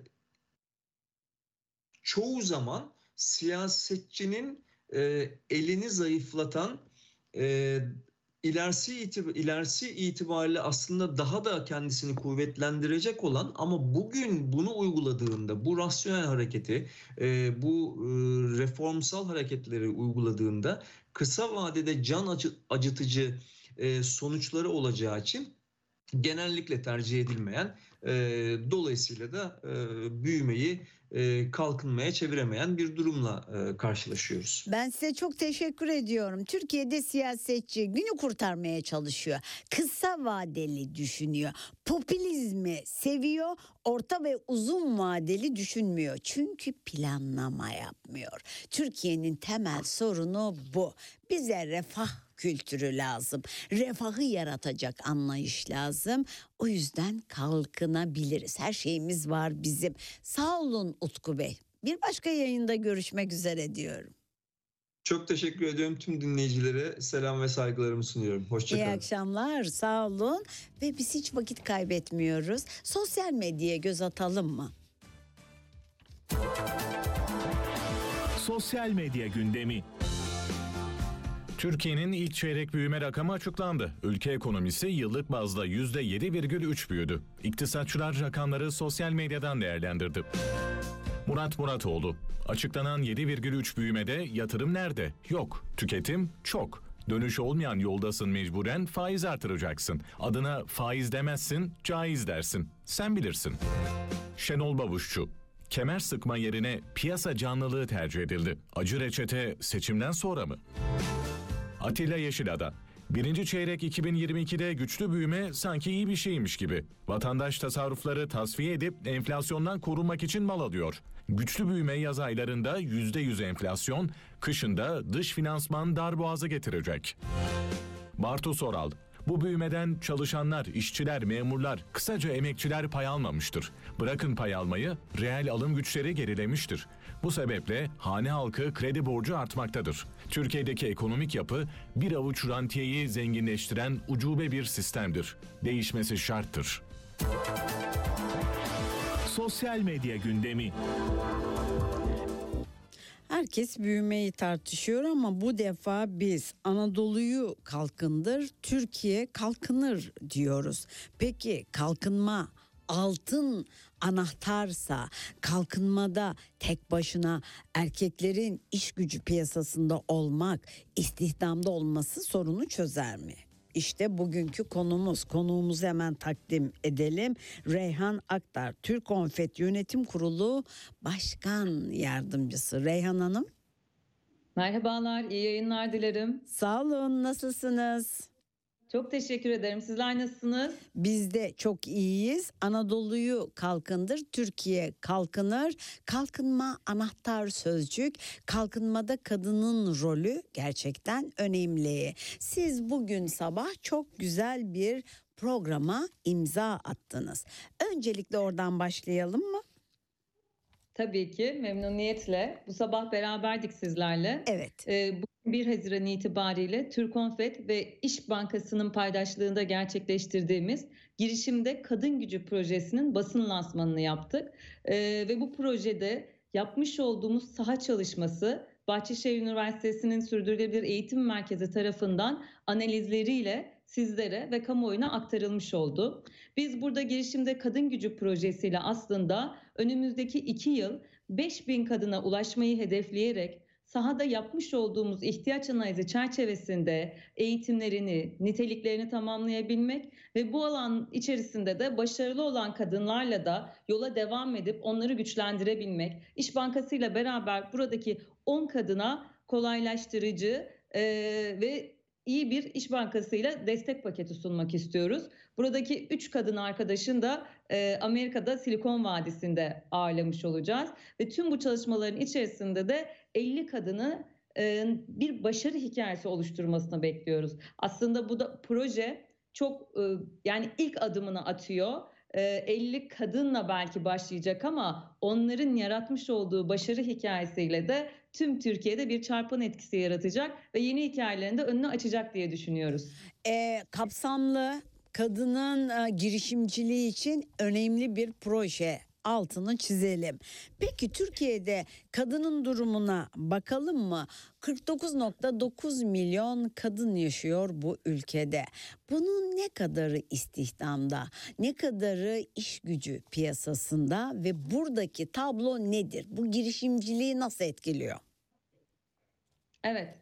çoğu zaman siyasetçinin e, elini zayıflatan, e, ilerisi itib- ilerisi itibariyle aslında daha da kendisini kuvvetlendirecek olan ama bugün bunu uyguladığında, bu rasyonel hareketi, e, bu e, reformsal hareketleri uyguladığında kısa vadede can acı- acıtıcı e, sonuçları olacağı için genellikle tercih edilmeyen, e, dolayısıyla da e, büyümeyi e, kalkınmaya çeviremeyen bir durumla e, karşılaşıyoruz. Ben size çok teşekkür ediyorum. Türkiye'de siyasetçi günü kurtarmaya çalışıyor. Kısa vadeli düşünüyor. Popülizmi seviyor. Orta ve uzun vadeli düşünmüyor. Çünkü planlama yapmıyor. Türkiye'nin temel sorunu bu. Bize refah kültürü lazım. Refahı yaratacak anlayış lazım. O yüzden kalkınabiliriz. Her şeyimiz var bizim. Sağ olun Utku Bey. Bir başka yayında görüşmek üzere diyorum. Çok teşekkür ediyorum. Tüm dinleyicilere selam ve saygılarımı sunuyorum. Hoşça İyi kalın. akşamlar, sağ olun. Ve biz hiç vakit kaybetmiyoruz. Sosyal medyaya göz atalım mı? Sosyal medya gündemi. Türkiye'nin ilk çeyrek büyüme rakamı açıklandı. Ülke ekonomisi yıllık bazda yüzde yedi virgül üç büyüdü. İktisatçılar rakamları sosyal medyadan değerlendirdi. Murat Muratoğlu, açıklanan yedi virgül üç büyümede yatırım nerede? Yok. Tüketim çok. Dönüş olmayan yoldasın, mecburen faiz artıracaksın. Adına faiz demezsin, caiz dersin. Sen bilirsin. Şenol Babuşçu, kemer sıkma yerine piyasa canlılığı tercih edildi. Acı reçete seçimden sonra mı? Atilla Yeşilada, birinci çeyrek iki bin yirmi ikide güçlü büyüme sanki iyi bir şeymiş gibi. Vatandaş tasarrufları tasfiye edip enflasyondan korunmak için mal alıyor. Güçlü büyüme yaz aylarında yüzde yüz enflasyon, kışında dış finansman darboğazı getirecek. Bartu Soral, bu büyümeden çalışanlar, işçiler, memurlar, kısaca emekçiler pay almamıştır. Bırakın pay almayı, reel alım güçleri gerilemiştir. Bu sebeple hane halkı kredi borcu artmaktadır. Türkiye'deki ekonomik yapı bir avuç rantiyeyi zenginleştiren ucube bir sistemdir. Değişmesi şarttır. Sosyal medya gündemi. Herkes büyümeyi tartışıyor ama bu defa biz Anadolu'yu kalkındır, Türkiye kalkınır diyoruz. Peki kalkınma altın anahtarsa, kalkınmada tek başına erkeklerin iş gücü piyasasında olmak, istihdamda olması sorunu çözer mi? İşte bugünkü konumuz. Konuğumuzu hemen takdim edelim. Reyhan Aktar, Türk Konfet Yönetim Kurulu Başkan Yardımcısı. Reyhan Hanım. Merhabalar, iyi yayınlar dilerim. Sağ olun, nasılsınız? Çok teşekkür ederim. Sizler nasılsınız? Biz de çok iyiyiz. Anadolu'yu kalkındır, Türkiye kalkınır. Kalkınma anahtar sözcük. Kalkınmada kadının rolü gerçekten önemli. Siz bugün sabah çok güzel bir programa imza attınız. Öncelikle oradan başlayalım mı? Tabii ki memnuniyetle. Bu sabah beraberdik sizlerle. Evet. Ee, bugün bir Haziran itibariyle Türkonfet ve İş Bankası'nın paydaşlığında gerçekleştirdiğimiz girişimde Kadın Gücü projesinin basın lansmanını yaptık. Ee, ve bu projede yapmış olduğumuz saha çalışması Bahçeşehir Üniversitesi'nin Sürdürülebilir Eğitim Merkezi tarafından analizleriyle sizlere ve kamuoyuna aktarılmış oldu. Biz burada girişimde Kadın Gücü projesiyle aslında önümüzdeki iki yıl beş bin kadına ulaşmayı hedefleyerek sahada yapmış olduğumuz ihtiyaç analizi çerçevesinde eğitimlerini, niteliklerini tamamlayabilmek ve bu alan içerisinde de başarılı olan kadınlarla da yola devam edip onları güçlendirebilmek. İş Bankası ile beraber buradaki on kadına kolaylaştırıcı e, ve iyi bir İş Bankası'yla destek paketi sunmak istiyoruz. Buradaki üç kadın arkadaşın da e, Amerika'da Silikon Vadisi'nde ağırlamış olacağız. Ve tüm bu çalışmaların içerisinde de elli kadını e, bir başarı hikayesi oluşturmasını bekliyoruz. Aslında bu da proje çok e, yani ilk adımını atıyor. elli kadınla belki başlayacak ama onların yaratmış olduğu başarı hikayesiyle de tüm Türkiye'de bir çarpan etkisi yaratacak ve yeni hikayelerin de önünü açacak diye düşünüyoruz. E, kapsamlı, kadının e, girişimciliği için önemli bir proje altını çizelim. Peki Türkiye'de kadının durumuna bakalım mı? kırk dokuz nokta dokuz milyon kadın yaşıyor bu ülkede. Bunun ne kadarı istihdamda, ne kadarı iş gücü piyasasında ve buradaki tablo nedir? Bu girişimciliği nasıl etkiliyor? Evet.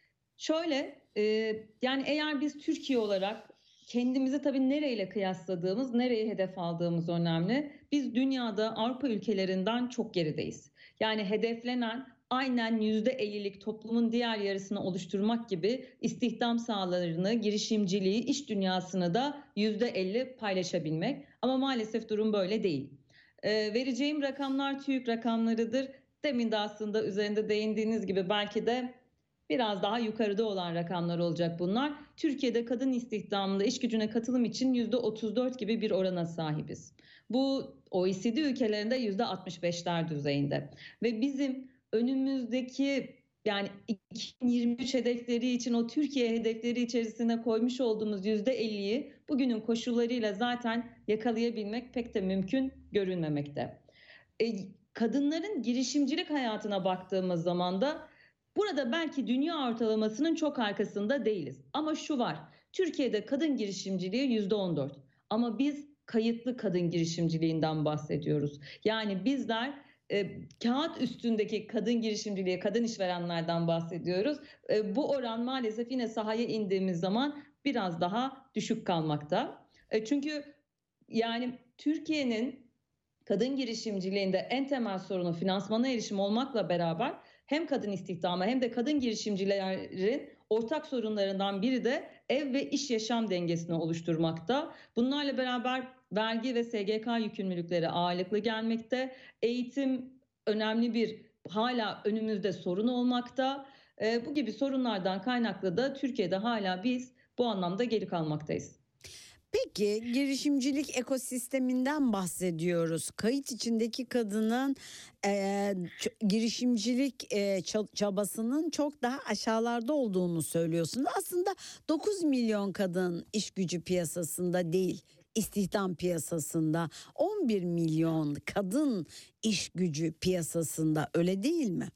Şöyle e, yani eğer biz Türkiye olarak kendimizi tabii nereyle kıyasladığımız, nereye hedef aldığımız önemli. Biz dünyada Avrupa ülkelerinden çok gerideyiz. Yani hedeflenen aynen yüzde ellilik toplumun diğer yarısını oluşturmak gibi istihdam sahalarını, girişimciliği, iş dünyasını da yüzde elli paylaşabilmek. Ama maalesef durum böyle değil. E, vereceğim rakamlar TÜİK rakamlarıdır. Demin de aslında üzerinde değindiğiniz gibi belki de biraz daha yukarıda olan rakamlar olacak bunlar. Türkiye'de kadın istihdamında iş gücüne katılım için yüzde otuz dört gibi bir orana sahibiz. Bu O E C D ülkelerinde yüzde altmış beşler düzeyinde. Ve bizim önümüzdeki yani iki bin yirmi üç hedefleri için o Türkiye hedefleri içerisine koymuş olduğumuz yüzde elliyi bugünün koşullarıyla zaten yakalayabilmek pek de mümkün görünmemekte. E, kadınların girişimcilik hayatına baktığımız zaman da burada belki dünya ortalamasının çok arkasında değiliz. Ama şu var, Türkiye'de kadın girişimciliği yüzde on dört. Ama biz kayıtlı kadın girişimciliğinden bahsediyoruz. Yani bizler e, kağıt üstündeki kadın girişimciliğe, kadın işverenlerden bahsediyoruz. E, bu oran maalesef yine sahaya indiğimiz zaman biraz daha düşük kalmakta. E, çünkü yani Türkiye'nin kadın girişimciliğinde en temel sorunu finansmana erişim olmakla beraber hem kadın istihdamı hem de kadın girişimcilerin ortak sorunlarından biri de ev ve iş yaşam dengesini oluşturmakta. Bunlarla beraber vergi ve S G K yükümlülükleri ağırlıklı gelmekte. Eğitim önemli bir hala önümüzde sorun olmakta. E, bu gibi sorunlardan kaynaklı da Türkiye'de hala biz bu anlamda geri kalmaktayız. Peki girişimcilik ekosisteminden bahsediyoruz. Kayıt içindeki kadının e, ç- girişimcilik e, çabasının çok daha aşağılarda olduğunu söylüyorsun. Aslında dokuz milyon kadın iş gücü piyasasında değil, istihdam piyasasında. on bir milyon kadın iş gücü piyasasında, öyle değil mi?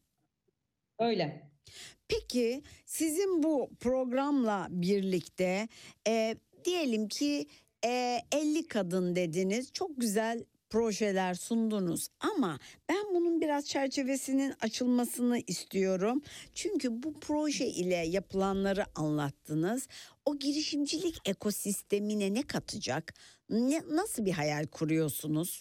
Öyle. Peki sizin bu programla birlikte e, diyelim ki e, elli kadın dediniz, çok güzel projeler sundunuz ama ben bunun biraz çerçevesinin açılmasını istiyorum. Çünkü bu proje ile yapılanları anlattınız. O girişimcilik ekosistemine ne katacak? Ne, nasıl bir hayal kuruyorsunuz?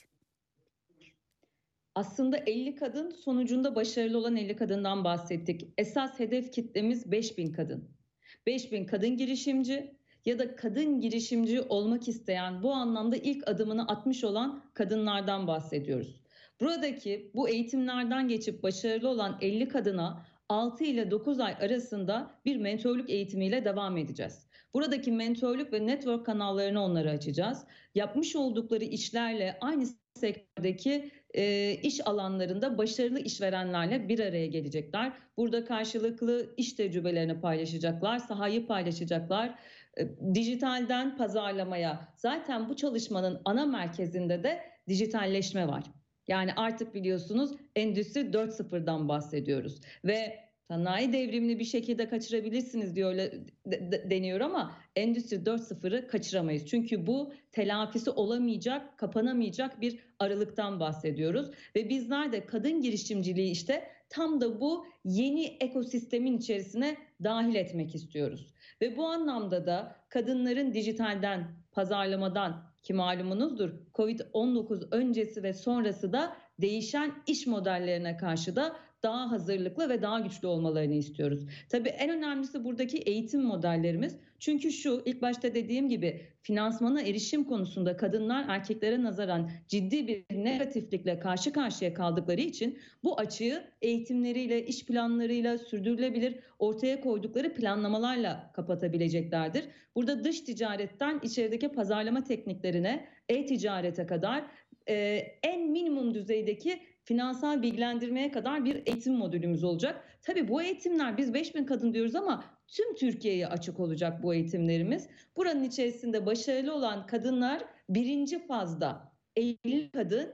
Aslında elli kadın sonucunda başarılı olan elli kadından bahsettik. Esas hedef kitlemiz beş bin kadın. beş bin kadın girişimci ya da kadın girişimci olmak isteyen, bu anlamda ilk adımını atmış olan kadınlardan bahsediyoruz. Buradaki bu eğitimlerden geçip başarılı olan elli kadına altı ile dokuz ay arasında bir mentörlük eğitimiyle devam edeceğiz. Buradaki mentörlük ve network kanallarını onlara açacağız. Yapmış oldukları işlerle aynı sektördeki e, iş alanlarında başarılı işverenlerle bir araya gelecekler. Burada karşılıklı iş tecrübelerini paylaşacaklar, sahayı paylaşacaklar. E, dijitalden pazarlamaya, zaten bu çalışmanın ana merkezinde de dijitalleşme var. Yani artık biliyorsunuz Endüstri dört nokta sıfırdan bahsediyoruz ve sanayi devrimini bir şekilde kaçırabilirsiniz diyor de, de, deniyor ama Endüstri dört nokta sıfırı kaçıramayız. Çünkü bu telafisi olamayacak, kapanamayacak bir aralıktan bahsediyoruz. Ve bizler de kadın girişimciliği işte tam da bu yeni ekosistemin içerisine dahil etmek istiyoruz. Ve bu anlamda da kadınların dijitalden, pazarlamadan, ki malumunuzdur kovid on dokuz öncesi ve sonrası da değişen iş modellerine karşı da daha hazırlıklı ve daha güçlü olmalarını istiyoruz. Tabii en önemlisi buradaki eğitim modellerimiz. Çünkü şu ilk başta dediğim gibi finansmana erişim konusunda kadınlar erkeklere nazaran ciddi bir negatiflikle karşı karşıya kaldıkları için bu açığı eğitimleriyle, iş planlarıyla, sürdürülebilir ortaya koydukları planlamalarla kapatabileceklerdir. Burada dış ticaretten içerideki pazarlama tekniklerine, e-ticarete kadar e, en minimum düzeydeki finansal bilgilendirmeye kadar bir eğitim modülümüz olacak. Tabii bu eğitimler, biz beş bin kadın diyoruz ama tüm Türkiye'ye açık olacak bu eğitimlerimiz. Buranın içerisinde başarılı olan kadınlar birinci fazda elli kadın,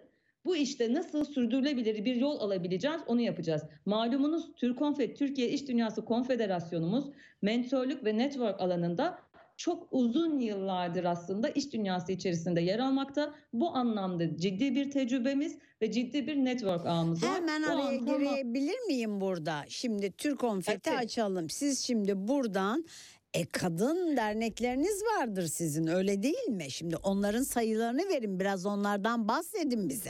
Bu işte nasıl sürdürülebilir bir yol alabileceğiz, onu yapacağız. Malumunuz Türkonfed, Türkiye İş Dünyası Konfederasyonumuz mentörlük ve network alanında çok uzun yıllardır aslında iş dünyası içerisinde yer almakta. Bu anlamda ciddi bir tecrübemiz ve ciddi bir network ağımız var. Hemen Bu araya an tamam- girebilir miyim burada? Şimdi Türk Konfeti Evet. açalım. Siz şimdi buradan e, kadın dernekleriniz vardır sizin, öyle değil mi? Şimdi onların sayılarını verin, biraz onlardan bahsedin bize.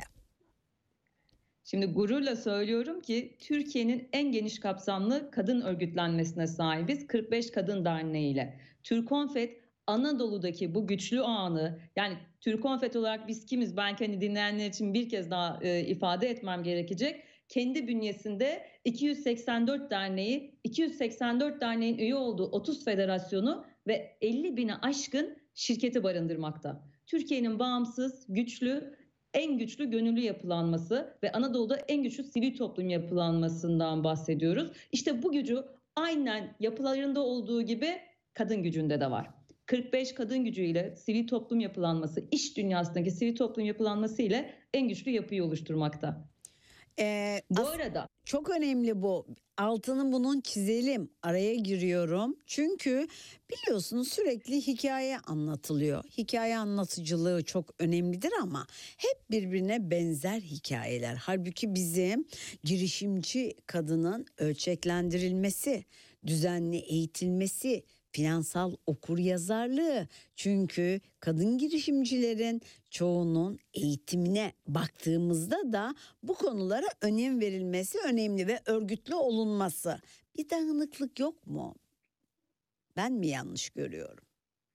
Şimdi gururla söylüyorum ki Türkiye'nin en geniş kapsamlı kadın örgütlenmesine sahibiz. kırk beş Kadın Derneği ile. Türkonfed Anadolu'daki bu güçlü ağını, yani Türkonfed olarak biz kimiz? Ben kendi dinleyenler için bir kez daha e, ifade etmem gerekecek. Kendi bünyesinde iki yüz seksen dört derneği, iki yüz seksen dört derneğin üye olduğu otuz federasyonu ve elli bini aşkın şirketi barındırmakta. Türkiye'nin bağımsız, güçlü, en güçlü gönüllü yapılanması ve Anadolu'da en güçlü sivil toplum yapılanmasından bahsediyoruz. İşte bu gücü aynen yapılarında olduğu gibi kadın gücünde de var. kırk beş kadın gücüyle sivil toplum yapılanması, iş dünyasındaki sivil toplum yapılanması ile en güçlü yapıyı oluşturmakta. Ee, Bu as- arada Çok önemli bu. Altını bunun çizelim. Araya giriyorum. Çünkü biliyorsunuz sürekli hikaye anlatılıyor. Hikaye anlatıcılığı çok önemlidir ama hep birbirine benzer hikayeler. Halbuki bizim girişimci kadının ölçeklendirilmesi, düzenli eğitilmesi, finansal okuryazarlığı. Çünkü kadın girişimcilerin çoğunun eğitimine baktığımızda da bu konulara önem verilmesi önemli ve örgütlü olunması. Bir dağınıklık yok mu? Ben mi yanlış görüyorum?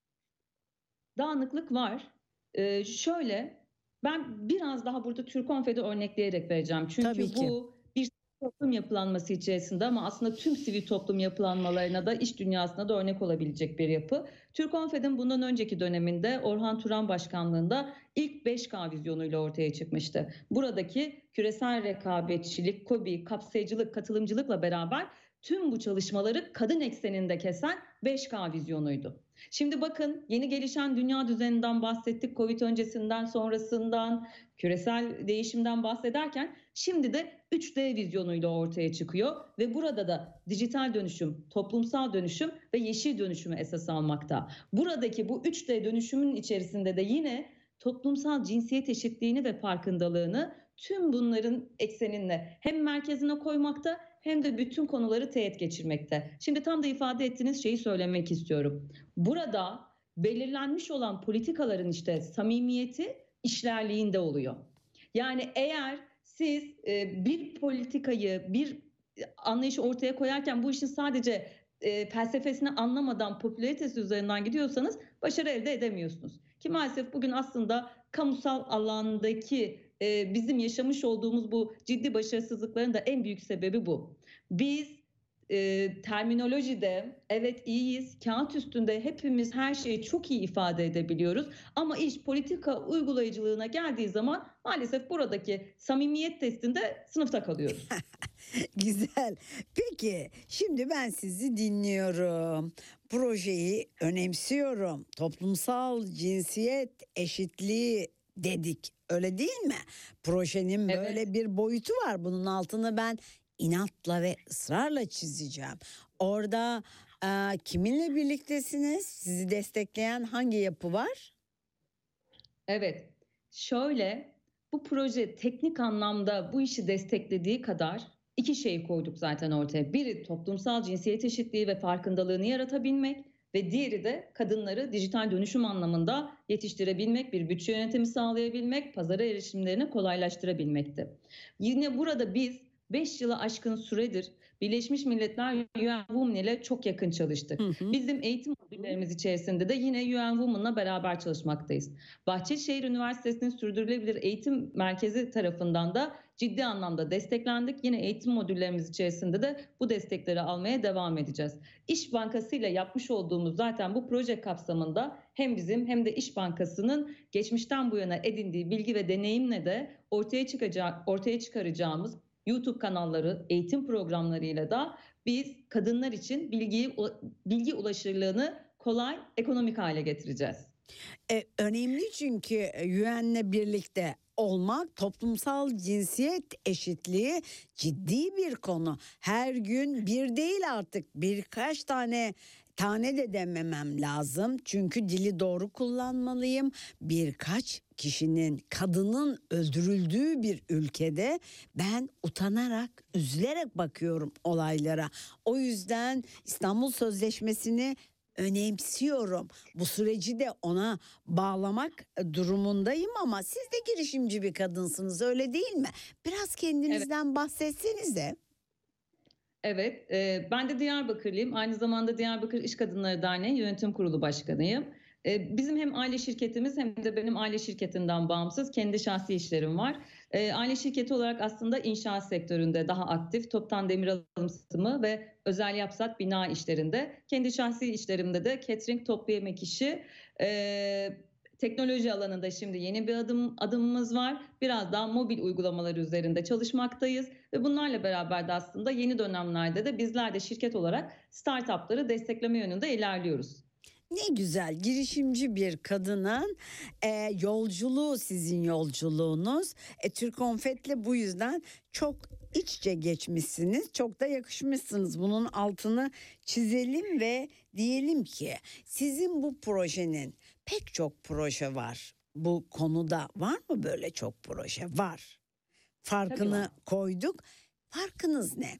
dağınıklık var. Ee, şöyle, ben biraz daha burada Türkonfed'i örnekleyerek vereceğim. Çünkü Tabii ki. bu bir sivil toplum yapılanması içerisinde ama aslında tüm sivil toplum yapılanmalarına da iş dünyasına da örnek olabilecek bir yapı. Türkonfed'in bundan önceki döneminde Orhan Turan başkanlığında ilk beş K vizyonuyla ortaya çıkmıştı. Buradaki küresel rekabetçilik, KOBİ, kapsayıcılık, katılımcılıkla beraber tüm bu çalışmaları kadın ekseninde kesen beş K vizyonuydu. Şimdi bakın, yeni gelişen dünya düzeninden bahsettik, Covid öncesinden, sonrasından, küresel değişimden bahsederken şimdi de üç D vizyonuyla ortaya çıkıyor ve burada da dijital dönüşüm, toplumsal dönüşüm ve yeşil dönüşümü esas almakta. Buradaki bu üç D dönüşümün içerisinde de yine toplumsal cinsiyet eşitliğini ve farkındalığını tüm bunların ekseninde hem merkezine koymakta hem de bütün konuları teğet geçirmekte. Şimdi tam da ifade ettiğiniz şeyi söylemek istiyorum. Burada belirlenmiş olan politikaların işte samimiyeti işlerliğinde oluyor. Yani eğer siz e, bir politikayı, bir anlayışı ortaya koyarken bu işin sadece e, felsefesini anlamadan popülaritesi üzerinden gidiyorsanız başarı elde edemiyorsunuz. Ki maalesef bugün aslında kamusal alandaki e, bizim yaşamış olduğumuz bu ciddi başarısızlıkların da en büyük sebebi bu. Biz e, terminolojide evet iyiyiz, kağıt üstünde hepimiz her şeyi çok iyi ifade edebiliyoruz ama iş politika uygulayıcılığına geldiği zaman maalesef buradaki samimiyet testinde sınıfta kalıyoruz. Güzel. Peki şimdi ben sizi dinliyorum. Projeyi önemsiyorum. Toplumsal cinsiyet eşitliği dedik. Öyle değil mi? Projenin Evet. böyle bir boyutu var. Bunun altını ben inatla ve ısrarla çizeceğim. Orada e, kiminle birliktesiniz? Sizi destekleyen hangi yapı var? Evet, şöyle, bu proje teknik anlamda bu işi desteklediği kadar iki şey koyduk zaten ortaya. Biri toplumsal cinsiyet eşitliği ve farkındalığını yaratabilmek ve diğeri de kadınları dijital dönüşüm anlamında yetiştirebilmek, bir bütçe yönetimi sağlayabilmek, pazara erişimlerini kolaylaştırabilmekti. Yine burada biz beş yılı aşkın süredir Birleşmiş Milletler U N Women ile çok yakın çalıştık. Hı hı. Bizim eğitim modüllerimiz içerisinde de yine U N Women'la beraber çalışmaktayız. Bahçeşehir Üniversitesi'nin Sürdürülebilir Eğitim Merkezi tarafından da ciddi anlamda desteklendik. Yine eğitim modüllerimiz içerisinde de bu destekleri almaya devam edeceğiz. İş Bankası ile yapmış olduğumuz zaten bu proje kapsamında hem bizim hem de İş Bankası'nın geçmişten bu yana edindiği bilgi ve deneyimle de ortaya çıkacak, ortaya çıkaracağımız YouTube kanalları, eğitim programlarıyla da biz kadınlar için bilgiyi, bilgi ulaşırlığını kolay, ekonomik hale getireceğiz. E, önemli çünkü U N'le birlikte olmak, toplumsal cinsiyet eşitliği ciddi bir konu. Her gün bir değil artık birkaç tane tane de dememem lazım. Çünkü dili doğru kullanmalıyım. Birkaç kişinin, kadının öldürüldüğü bir ülkede ben utanarak, üzülerek bakıyorum olaylara. O yüzden İstanbul Sözleşmesi'ni önemsiyorum. Bu süreci de ona bağlamak durumundayım ama siz de girişimci bir kadınsınız, öyle değil mi? Biraz kendinizden bahsetsenize. Evet, e, ben de Diyarbakırlıyım. Aynı zamanda Diyarbakır İş Kadınları Derneği Yönetim Kurulu Başkanıyım. E, bizim hem aile şirketimiz hem de benim aile şirketimden bağımsız kendi şahsi işlerim var. E, aile şirketi olarak aslında inşaat sektöründe daha aktif, toptan demir alım satımı ve özel yapsat bina işlerinde. Kendi şahsi işlerimde de catering, toplu yemek işi. E, Teknoloji alanında şimdi yeni bir adım adımımız var. Biraz daha mobil uygulamalar üzerinde çalışmaktayız ve bunlarla beraber de aslında yeni dönemlerde de bizler de şirket olarak startupları destekleme yönünde ilerliyoruz. Ne güzel, girişimci bir kadının e, yolculuğu sizin yolculuğunuz. E, Türk Konfet'le bu yüzden çok iç içe geçmişsiniz. Çok da yakışmışsınız. Bunun altını çizelim ve diyelim ki sizin bu projenin pek çok proje var. Bu konuda var mı böyle çok proje? Var. Farkını var. koyduk. Farkınız ne?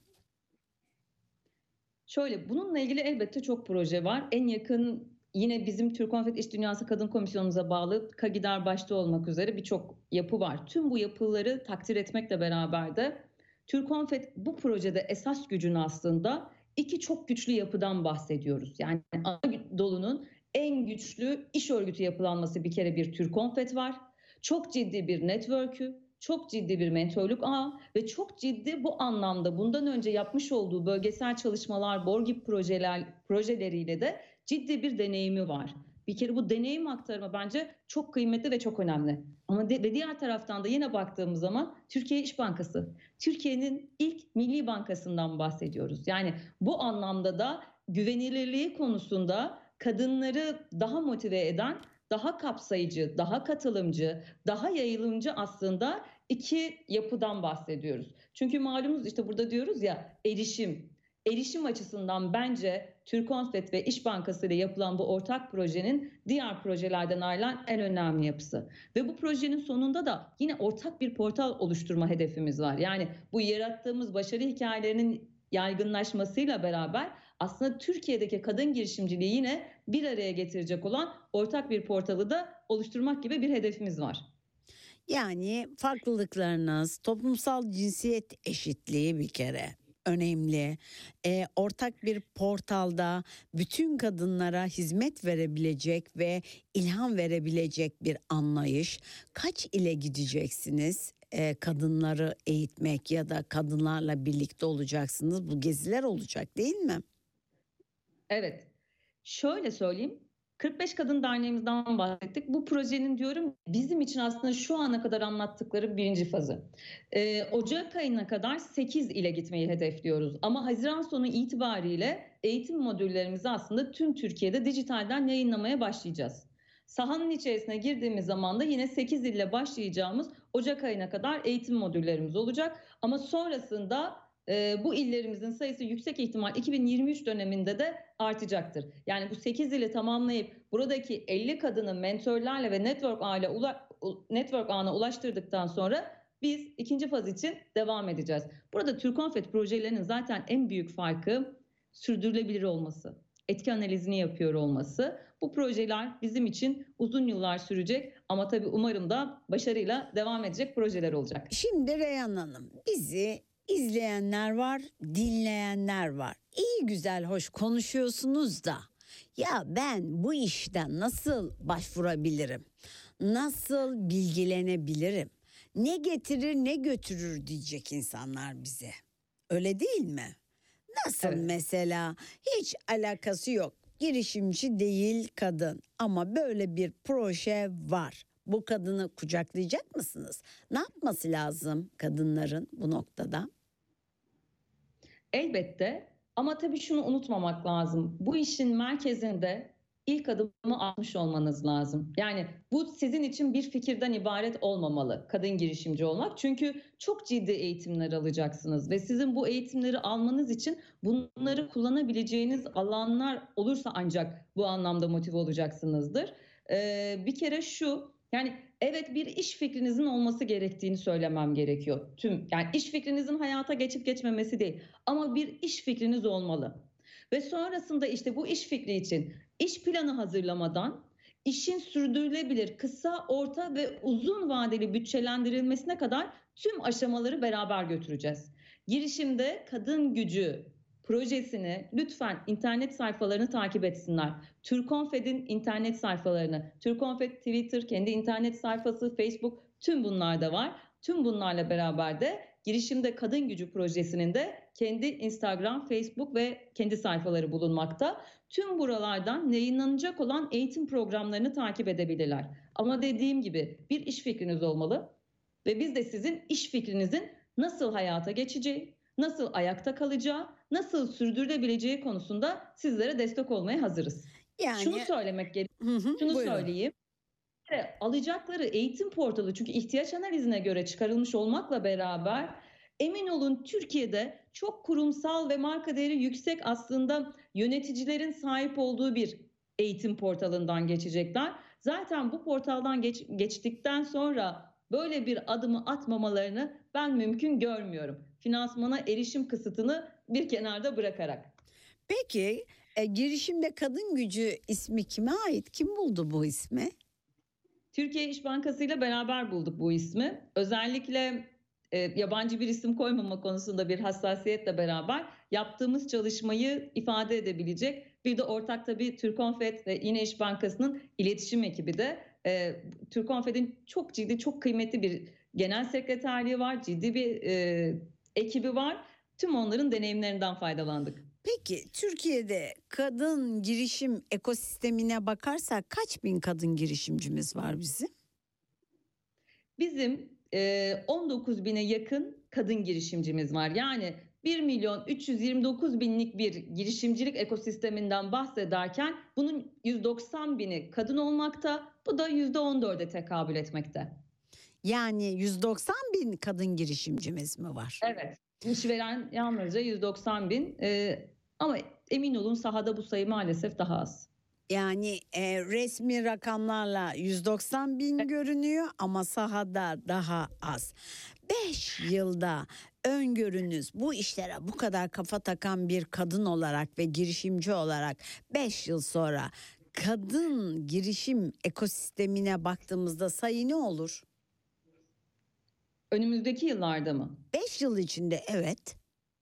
Şöyle, bununla ilgili elbette çok proje var. En yakın yine bizim Türk Konfet İş Dünyası Kadın Komisyonumuza bağlı KAGİDAR başta olmak üzere birçok yapı var. Tüm bu yapıları takdir etmekle beraber de Türk Konfet bu projede esas gücün aslında iki çok güçlü yapıdan bahsediyoruz. Yani Anadolu'nun en güçlü iş örgütü yapılanması bir kere bir Türk Konfet var. Çok ciddi bir network'ü, çok ciddi bir mentörlük ağı ve çok ciddi bu anlamda bundan önce yapmış olduğu bölgesel çalışmalar, BORGİP projeler, projeleriyle de ciddi bir deneyimi var. Bir kere bu deneyim aktarımı bence çok kıymetli ve çok önemli. Ama de, ve diğer taraftan da yine baktığımız zaman Türkiye İş Bankası, Türkiye'nin ilk milli bankasından bahsediyoruz. Yani bu anlamda da güvenilirliği konusunda kadınları daha motive eden, daha kapsayıcı, daha katılımcı, daha yayılımcı aslında iki yapıdan bahsediyoruz. Çünkü malumunuz işte burada diyoruz ya erişim. Erişim açısından bence Türk Konfet ve İş Bankası ile yapılan bu ortak projenin diğer projelerden ayrılan en önemli yapısı. Ve bu projenin sonunda da yine ortak bir portal oluşturma hedefimiz var. Yani bu yarattığımız başarı hikayelerinin yaygınlaşmasıyla beraber aslında Türkiye'deki kadın girişimciliği yine bir araya getirecek olan ortak bir portalı da oluşturmak gibi bir hedefimiz var. Yani farklılıklarınız, toplumsal cinsiyet eşitliği bir kere önemli. E, ortak bir portalda bütün kadınlara hizmet verebilecek ve ilham verebilecek bir anlayış. Kaç ile gideceksiniz? E, kadınları eğitmek ya da kadınlarla birlikte olacaksınız. Bu geziler olacak değil mi? Evet. Şöyle söyleyeyim. kırk beş Kadın Derneğimizden bahsettik. Bu projenin diyorum bizim için aslında şu ana kadar anlattıkları birinci fazı. Ee, Ocak ayına kadar sekiz ile gitmeyi hedefliyoruz. Ama Haziran sonu itibariyle eğitim modüllerimizi aslında tüm Türkiye'de dijitalden yayınlamaya başlayacağız. Sahanın içerisine girdiğimiz zaman da yine sekiz ile başlayacağımız Ocak ayına kadar eğitim modüllerimiz olacak. Ama sonrasında e, bu illerimizin sayısı yüksek ihtimal iki bin yirmi üç döneminde de artacaktır. Yani bu sekiz ili tamamlayıp buradaki elli kadını mentörlerle ve network ağıyla ula, network ağına ulaştırdıktan sonra biz ikinci faz için devam edeceğiz. Burada Türk Konfet projelerinin zaten en büyük farkı sürdürülebilir olması, etki analizini yapıyor olması. Bu projeler bizim için uzun yıllar sürecek ama tabii umarım da başarıyla devam edecek projeler olacak. Şimdi Reyhan Hanım, bizi izleyenler var, dinleyenler var. İyi güzel hoş konuşuyorsunuz da ya ben bu işten nasıl başvurabilirim? Nasıl bilgilenebilirim? Ne getirir ne götürür diyecek insanlar bize. Öyle değil mi? Nasıl Evet. mesela hiç alakası yok. Girişimci değil kadın ama böyle bir proje var. Bu kadını kucaklayacak mısınız? Ne yapması lazım kadınların bu noktada? Elbette ama tabii şunu unutmamak lazım. Bu işin merkezinde ilk adımı atmış olmanız lazım. Yani bu sizin için bir fikirden ibaret olmamalı kadın girişimci olmak. Çünkü çok ciddi eğitimler alacaksınız ve sizin bu eğitimleri almanız için bunları kullanabileceğiniz alanlar olursa ancak bu anlamda motive olacaksınızdır. Ee, bir kere şu, yani evet, bir iş fikrinizin olması gerektiğini söylemem gerekiyor. Tüm yani iş fikrinizin hayata geçip geçmemesi değil ama bir iş fikriniz olmalı. Ve sonrasında işte bu iş fikri için iş planı hazırlamadan işin sürdürülebilir kısa, orta ve uzun vadeli bütçelendirilmesine kadar tüm aşamaları beraber götüreceğiz. Girişimde kadın gücü projesini lütfen internet sayfalarını takip etsinler. Türkonfed'in internet sayfalarını, Türkonfed Twitter, kendi internet sayfası, Facebook, tüm bunlar da var. Tüm bunlarla beraber de girişimde kadın gücü projesinin de kendi Instagram, Facebook ve kendi sayfaları bulunmakta. Tüm buralardan yayınlanacak olan eğitim programlarını takip edebilirler. Ama dediğim gibi bir iş fikriniz olmalı ve biz de sizin iş fikrinizin nasıl hayata geçeceği, nasıl ayakta kalacağı, nasıl sürdürülebileceği konusunda sizlere destek olmaya hazırız. Yani Şunu söylemek gerekiyor, Hı hı, şunu buyurun. söyleyeyim. Alacakları eğitim portalı, çünkü ihtiyaç analizine göre çıkarılmış olmakla beraber emin olun Türkiye'de çok kurumsal ve marka değeri yüksek aslında yöneticilerin sahip olduğu bir eğitim portalından geçecekler. Zaten bu portaldan geç, geçtikten sonra böyle bir adımı atmamalarını ben mümkün görmüyorum. Finansmana erişim kısıtını bir kenarda bırakarak. Peki e, girişimde kadın gücü ismi kime ait? Kim buldu bu ismi? Türkiye İş Bankası ile beraber bulduk bu ismi. Özellikle e, yabancı bir isim koymama konusunda bir hassasiyetle beraber yaptığımız çalışmayı ifade edebilecek bir de ortak tabii Türkonfed ve yine İş Bankası'nın iletişim ekibi de. E, Türkonfed'in çok ciddi, çok kıymetli bir genel sekreterliği var, ciddi bir e, ekibi var. Tüm onların deneyimlerinden faydalandık. Peki Türkiye'de kadın girişim ekosistemine bakarsak kaç bin kadın girişimcimiz var bizim? Bizim e, on dokuz bine yakın kadın girişimcimiz var. Yani bir milyon üç yüz yirmi dokuz binlik bir girişimcilik ekosisteminden bahsederken bunun yüz doksan bini kadın olmakta. Bu da yüzde on dörde tekabül etmekte. Yani yüz doksan bin kadın girişimcimiz mi var? Evet. İşveren yalnızca yüz doksan bin e, ama emin olun sahada bu sayı maalesef daha az. Yani e, resmi rakamlarla yüz doksan bin görünüyor ama sahada daha az. beş yılda öngörünüz bu işlere bu kadar kafa takan bir kadın olarak ve girişimci olarak beş yıl sonra kadın girişim ekosistemine baktığımızda sayı ne olur? Önümüzdeki yıllarda mı? beş yıl içinde evet.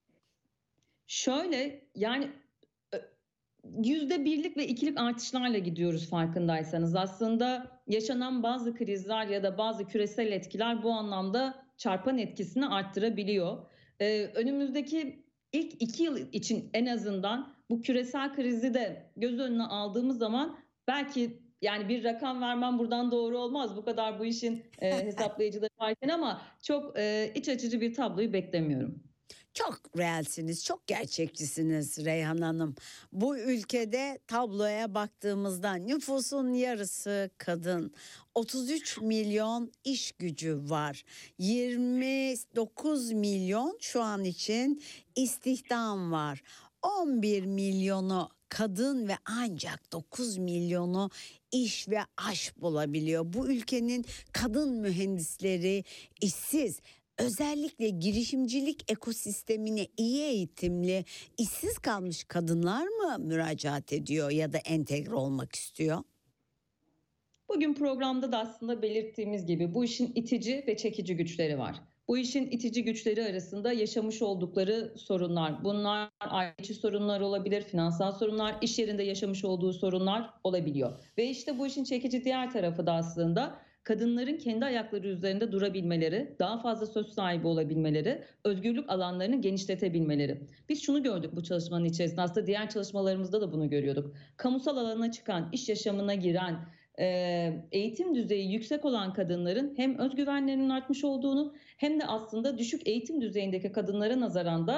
Şöyle yani yüzde birlik ve ikilik artışlarla gidiyoruz farkındaysanız. Aslında yaşanan bazı krizler ya da bazı küresel etkiler bu anlamda çarpan etkisini arttırabiliyor. Ee, önümüzdeki ilk iki yıl için en azından bu küresel krizi de göz önüne aldığımız zaman belki yani bir rakam vermem buradan doğru olmaz. Bu kadar bu işin e, hesaplayıcıları varken ama çok e, iç açıcı bir tabloyu beklemiyorum. Çok realsiniz, çok gerçekçisiniz Reyhan Hanım. Bu ülkede tabloya baktığımızda nüfusun yarısı kadın. otuz üç milyon iş gücü var. yirmi dokuz milyon şu an için istihdam var. on bir milyonu kadın ve ancak dokuz milyonu iş ve aş bulabiliyor. Bu ülkenin kadın mühendisleri işsiz. Özellikle girişimcilik ekosistemine iyi eğitimli, işsiz kalmış kadınlar mı müracaat ediyor ya da entegre olmak istiyor? Bugün programda da aslında belirttiğimiz gibi bu işin itici ve çekici güçleri var. Bu işin itici güçleri arasında yaşamış oldukları sorunlar, bunlar aile içi sorunlar olabilir, finansal sorunlar, iş yerinde yaşamış olduğu sorunlar olabiliyor. Ve işte bu işin çekici diğer tarafı da aslında kadınların kendi ayakları üzerinde durabilmeleri, daha fazla söz sahibi olabilmeleri, özgürlük alanlarını genişletebilmeleri. Biz şunu gördük bu çalışmanın içerisinde, aslında diğer çalışmalarımızda da bunu görüyorduk. Kamusal alana çıkan, iş yaşamına giren, eğitim düzeyi yüksek olan kadınların hem özgüvenlerinin artmış olduğunu hem de aslında düşük eğitim düzeyindeki kadınlara nazaran da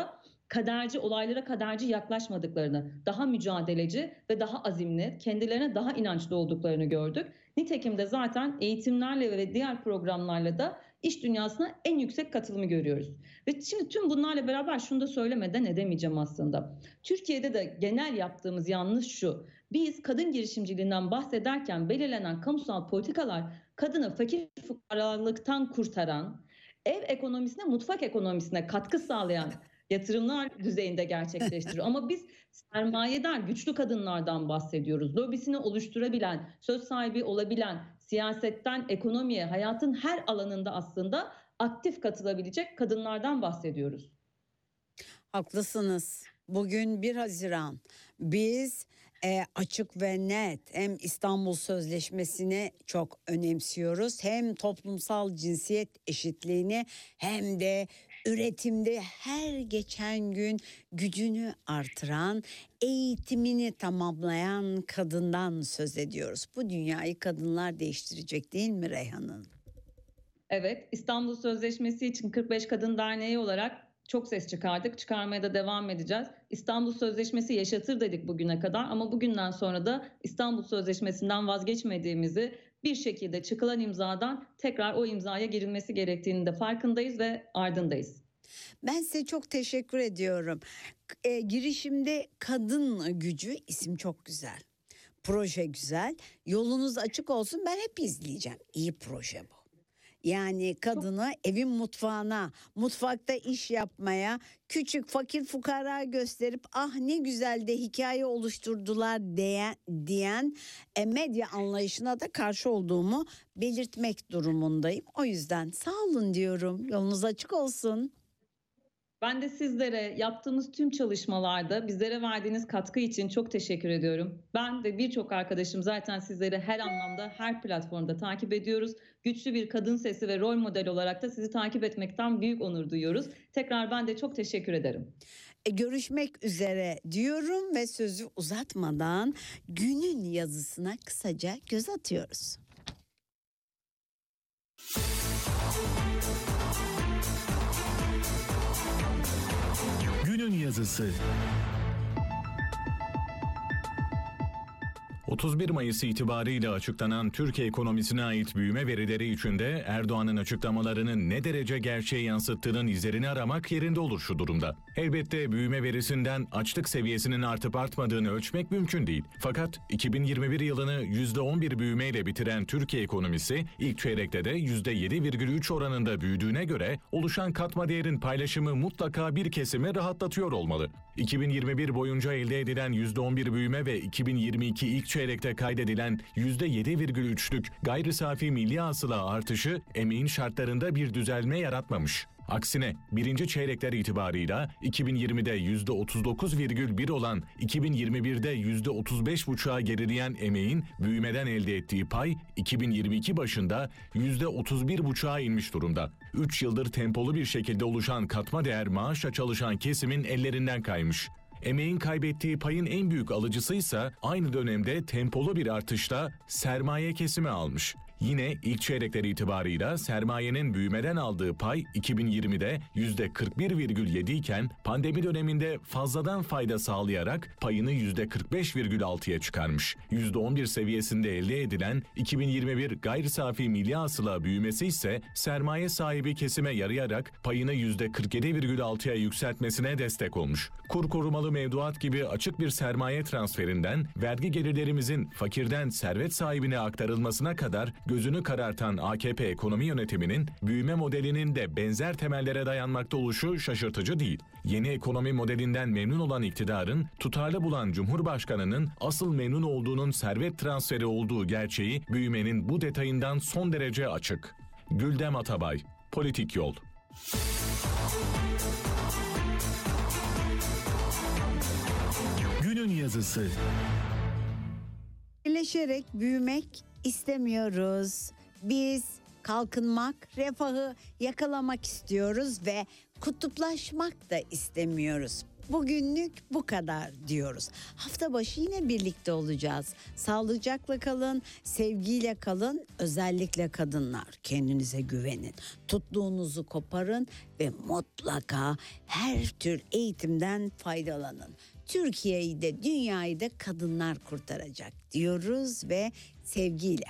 kaderci, olaylara kaderci yaklaşmadıklarını, daha mücadeleci ve daha azimli, kendilerine daha inançlı olduklarını gördük. Nitekim de zaten eğitimlerle ve diğer programlarla da iş dünyasına en yüksek katılımı görüyoruz. Ve şimdi tüm bunlarla beraber şunu da söylemeden edemeyeceğim aslında. Türkiye'de de genel yaptığımız yanlış şu: biz kadın girişimciliğinden bahsederken belirlenen kamusal politikalar kadını fakir fukaralıktan kurtaran, ev ekonomisine, mutfak ekonomisine katkı sağlayan yatırımlar düzeyinde gerçekleştiriyor. Ama biz sermayedar, güçlü kadınlardan bahsediyoruz. Lobisini oluşturabilen, söz sahibi olabilen, siyasetten ekonomiye, hayatın her alanında aslında aktif katılabilecek kadınlardan bahsediyoruz. Haklısınız. Bugün bir Haziran. Biz e, açık ve net hem İstanbul Sözleşmesi'ni çok önemsiyoruz, hem toplumsal cinsiyet eşitliğini, hem de üretimde her geçen gün gücünü artıran, eğitimini tamamlayan kadından söz ediyoruz. Bu dünyayı kadınlar değiştirecek, değil mi Reyhan Hanım? Evet, İstanbul Sözleşmesi için kırk beş Kadın Derneği olarak çok ses çıkardık. Çıkarmaya da devam edeceğiz. İstanbul Sözleşmesi yaşatır dedik bugüne kadar, ama bugünden sonra da İstanbul Sözleşmesi'nden vazgeçmediğimizi, bir şekilde çıkılan imzadan tekrar o imzaya girilmesi gerektiğini de farkındayız ve ardındayız. Ben size çok teşekkür ediyorum. E, girişimde kadın gücü, isim çok güzel. Proje güzel. Yolunuz açık olsun, ben hep izleyeceğim. İyi proje bu. Yani kadını evin mutfağına, mutfakta iş yapmaya, küçük fakir fukara gösterip ah ne güzel de hikaye oluşturdular diyen, diyen e, medya anlayışına da karşı olduğumu belirtmek durumundayım. O yüzden sağ olun diyorum. Yolunuz açık olsun. Ben de sizlere yaptığımız tüm çalışmalarda bizlere verdiğiniz katkı için çok teşekkür ediyorum. Ben ve birçok arkadaşım zaten sizleri her anlamda, her platformda takip ediyoruz. Güçlü bir kadın sesi ve rol model olarak da sizi takip etmekten büyük onur duyuyoruz. Tekrar ben de çok teşekkür ederim. E, görüşmek üzere diyorum ve sözü uzatmadan günün yazısına kısaca göz atıyoruz. Günün yazısı. otuz bir Mayıs itibariyle açıklanan Türkiye ekonomisine ait büyüme verileri içinde Erdoğan'ın açıklamalarının ne derece gerçeği yansıttığının izlerini aramak yerinde olur şu durumda. Elbette büyüme verisinden açlık seviyesinin artıp artmadığını ölçmek mümkün değil. Fakat iki bin yirmi bir yılını yüzde on bir büyümeyle bitiren Türkiye ekonomisi ilk çeyrekte de yüzde yedi virgül üç oranında büyüdüğüne göre oluşan katma değerin paylaşımı mutlaka bir kesimi rahatlatıyor olmalı. iki bin yirmi bir boyunca elde edilen yüzde on bir büyüme ve iki bin yirmi iki ilk çeyrekte kaydedilen yüzde yedi virgül üçlük gayri safi milli hasıla artışı emeğin şartlarında bir düzelme yaratmamış. Aksine birinci çeyrekler itibarıyla iki bin yirmide yüzde otuz dokuz virgül bir olan iki bin yirmi birde yüzde otuz beş buçuğa gerileyen emeğin büyümeden elde ettiği pay iki bin yirmi iki başında yüzde otuz bir buçuğa inmiş durumda. üç yıldır tempolu bir şekilde oluşan katma değer maaşla çalışan kesimin ellerinden kaymış. Emeğin kaybettiği payın en büyük alıcısıysa aynı dönemde tempolu bir artışla sermaye kesimi almış. Yine ilk çeyrekler itibarıyla sermayenin büyümeden aldığı pay iki bin yirmide yüzde kırk bir virgül yedi iken pandemi döneminde fazladan fayda sağlayarak payını yüzde kırk beş virgül altıya çıkarmış. yüzde on bir seviyesinde elde edilen iki bin yirmi bir gayri safi milli hasıla büyümesi ise sermaye sahibi kesime yarayarak payını yüzde kırk yedi virgül altıya yükseltmesine destek olmuş. Kur korumalı mevduat gibi açık bir sermaye transferinden vergi gelirlerimizin fakirden servet sahibine aktarılmasına kadar gözünü karartan A K P ekonomi yönetiminin büyüme modelinin de benzer temellere dayanmakta oluşu şaşırtıcı değil. Yeni ekonomi modelinden memnun olan iktidarın, tutarlı bulan Cumhurbaşkanı'nın asıl memnun olduğunun servet transferi olduğu gerçeği büyümenin bu detayından son derece açık. Güldem Atabay, Politik Yol. Günün yazısı. Birleşerek büyümek istemiyoruz. Biz kalkınmak, refahı yakalamak istiyoruz ve kutuplaşmak da istemiyoruz. Bugünlük bu kadar diyoruz. Hafta başı yine birlikte olacağız. Sağlıcakla kalın, sevgiyle kalın. Özellikle kadınlar, kendinize güvenin. Tuttuğunuzu koparın ve mutlaka her tür eğitimden faydalanın. Türkiye'yi de dünyayı da kadınlar kurtaracak diyoruz ve sevgiyle.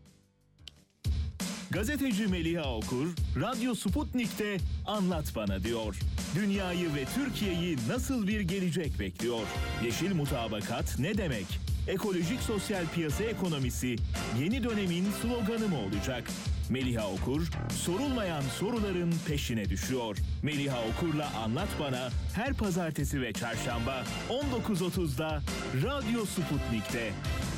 Gazeteci Meliha Okur, Radyo Sputnik'te Anlat Bana diyor. Dünyayı ve Türkiye'yi nasıl bir gelecek bekliyor? Yeşil mutabakat ne demek? Ekolojik sosyal piyasa ekonomisi yeni dönemin sloganı mı olacak? Meliha Okur, sorulmayan soruların peşine düşüyor. Meliha Okur'la Anlat Bana her pazartesi ve çarşamba on dokuz otuzda Radyo Sputnik'te.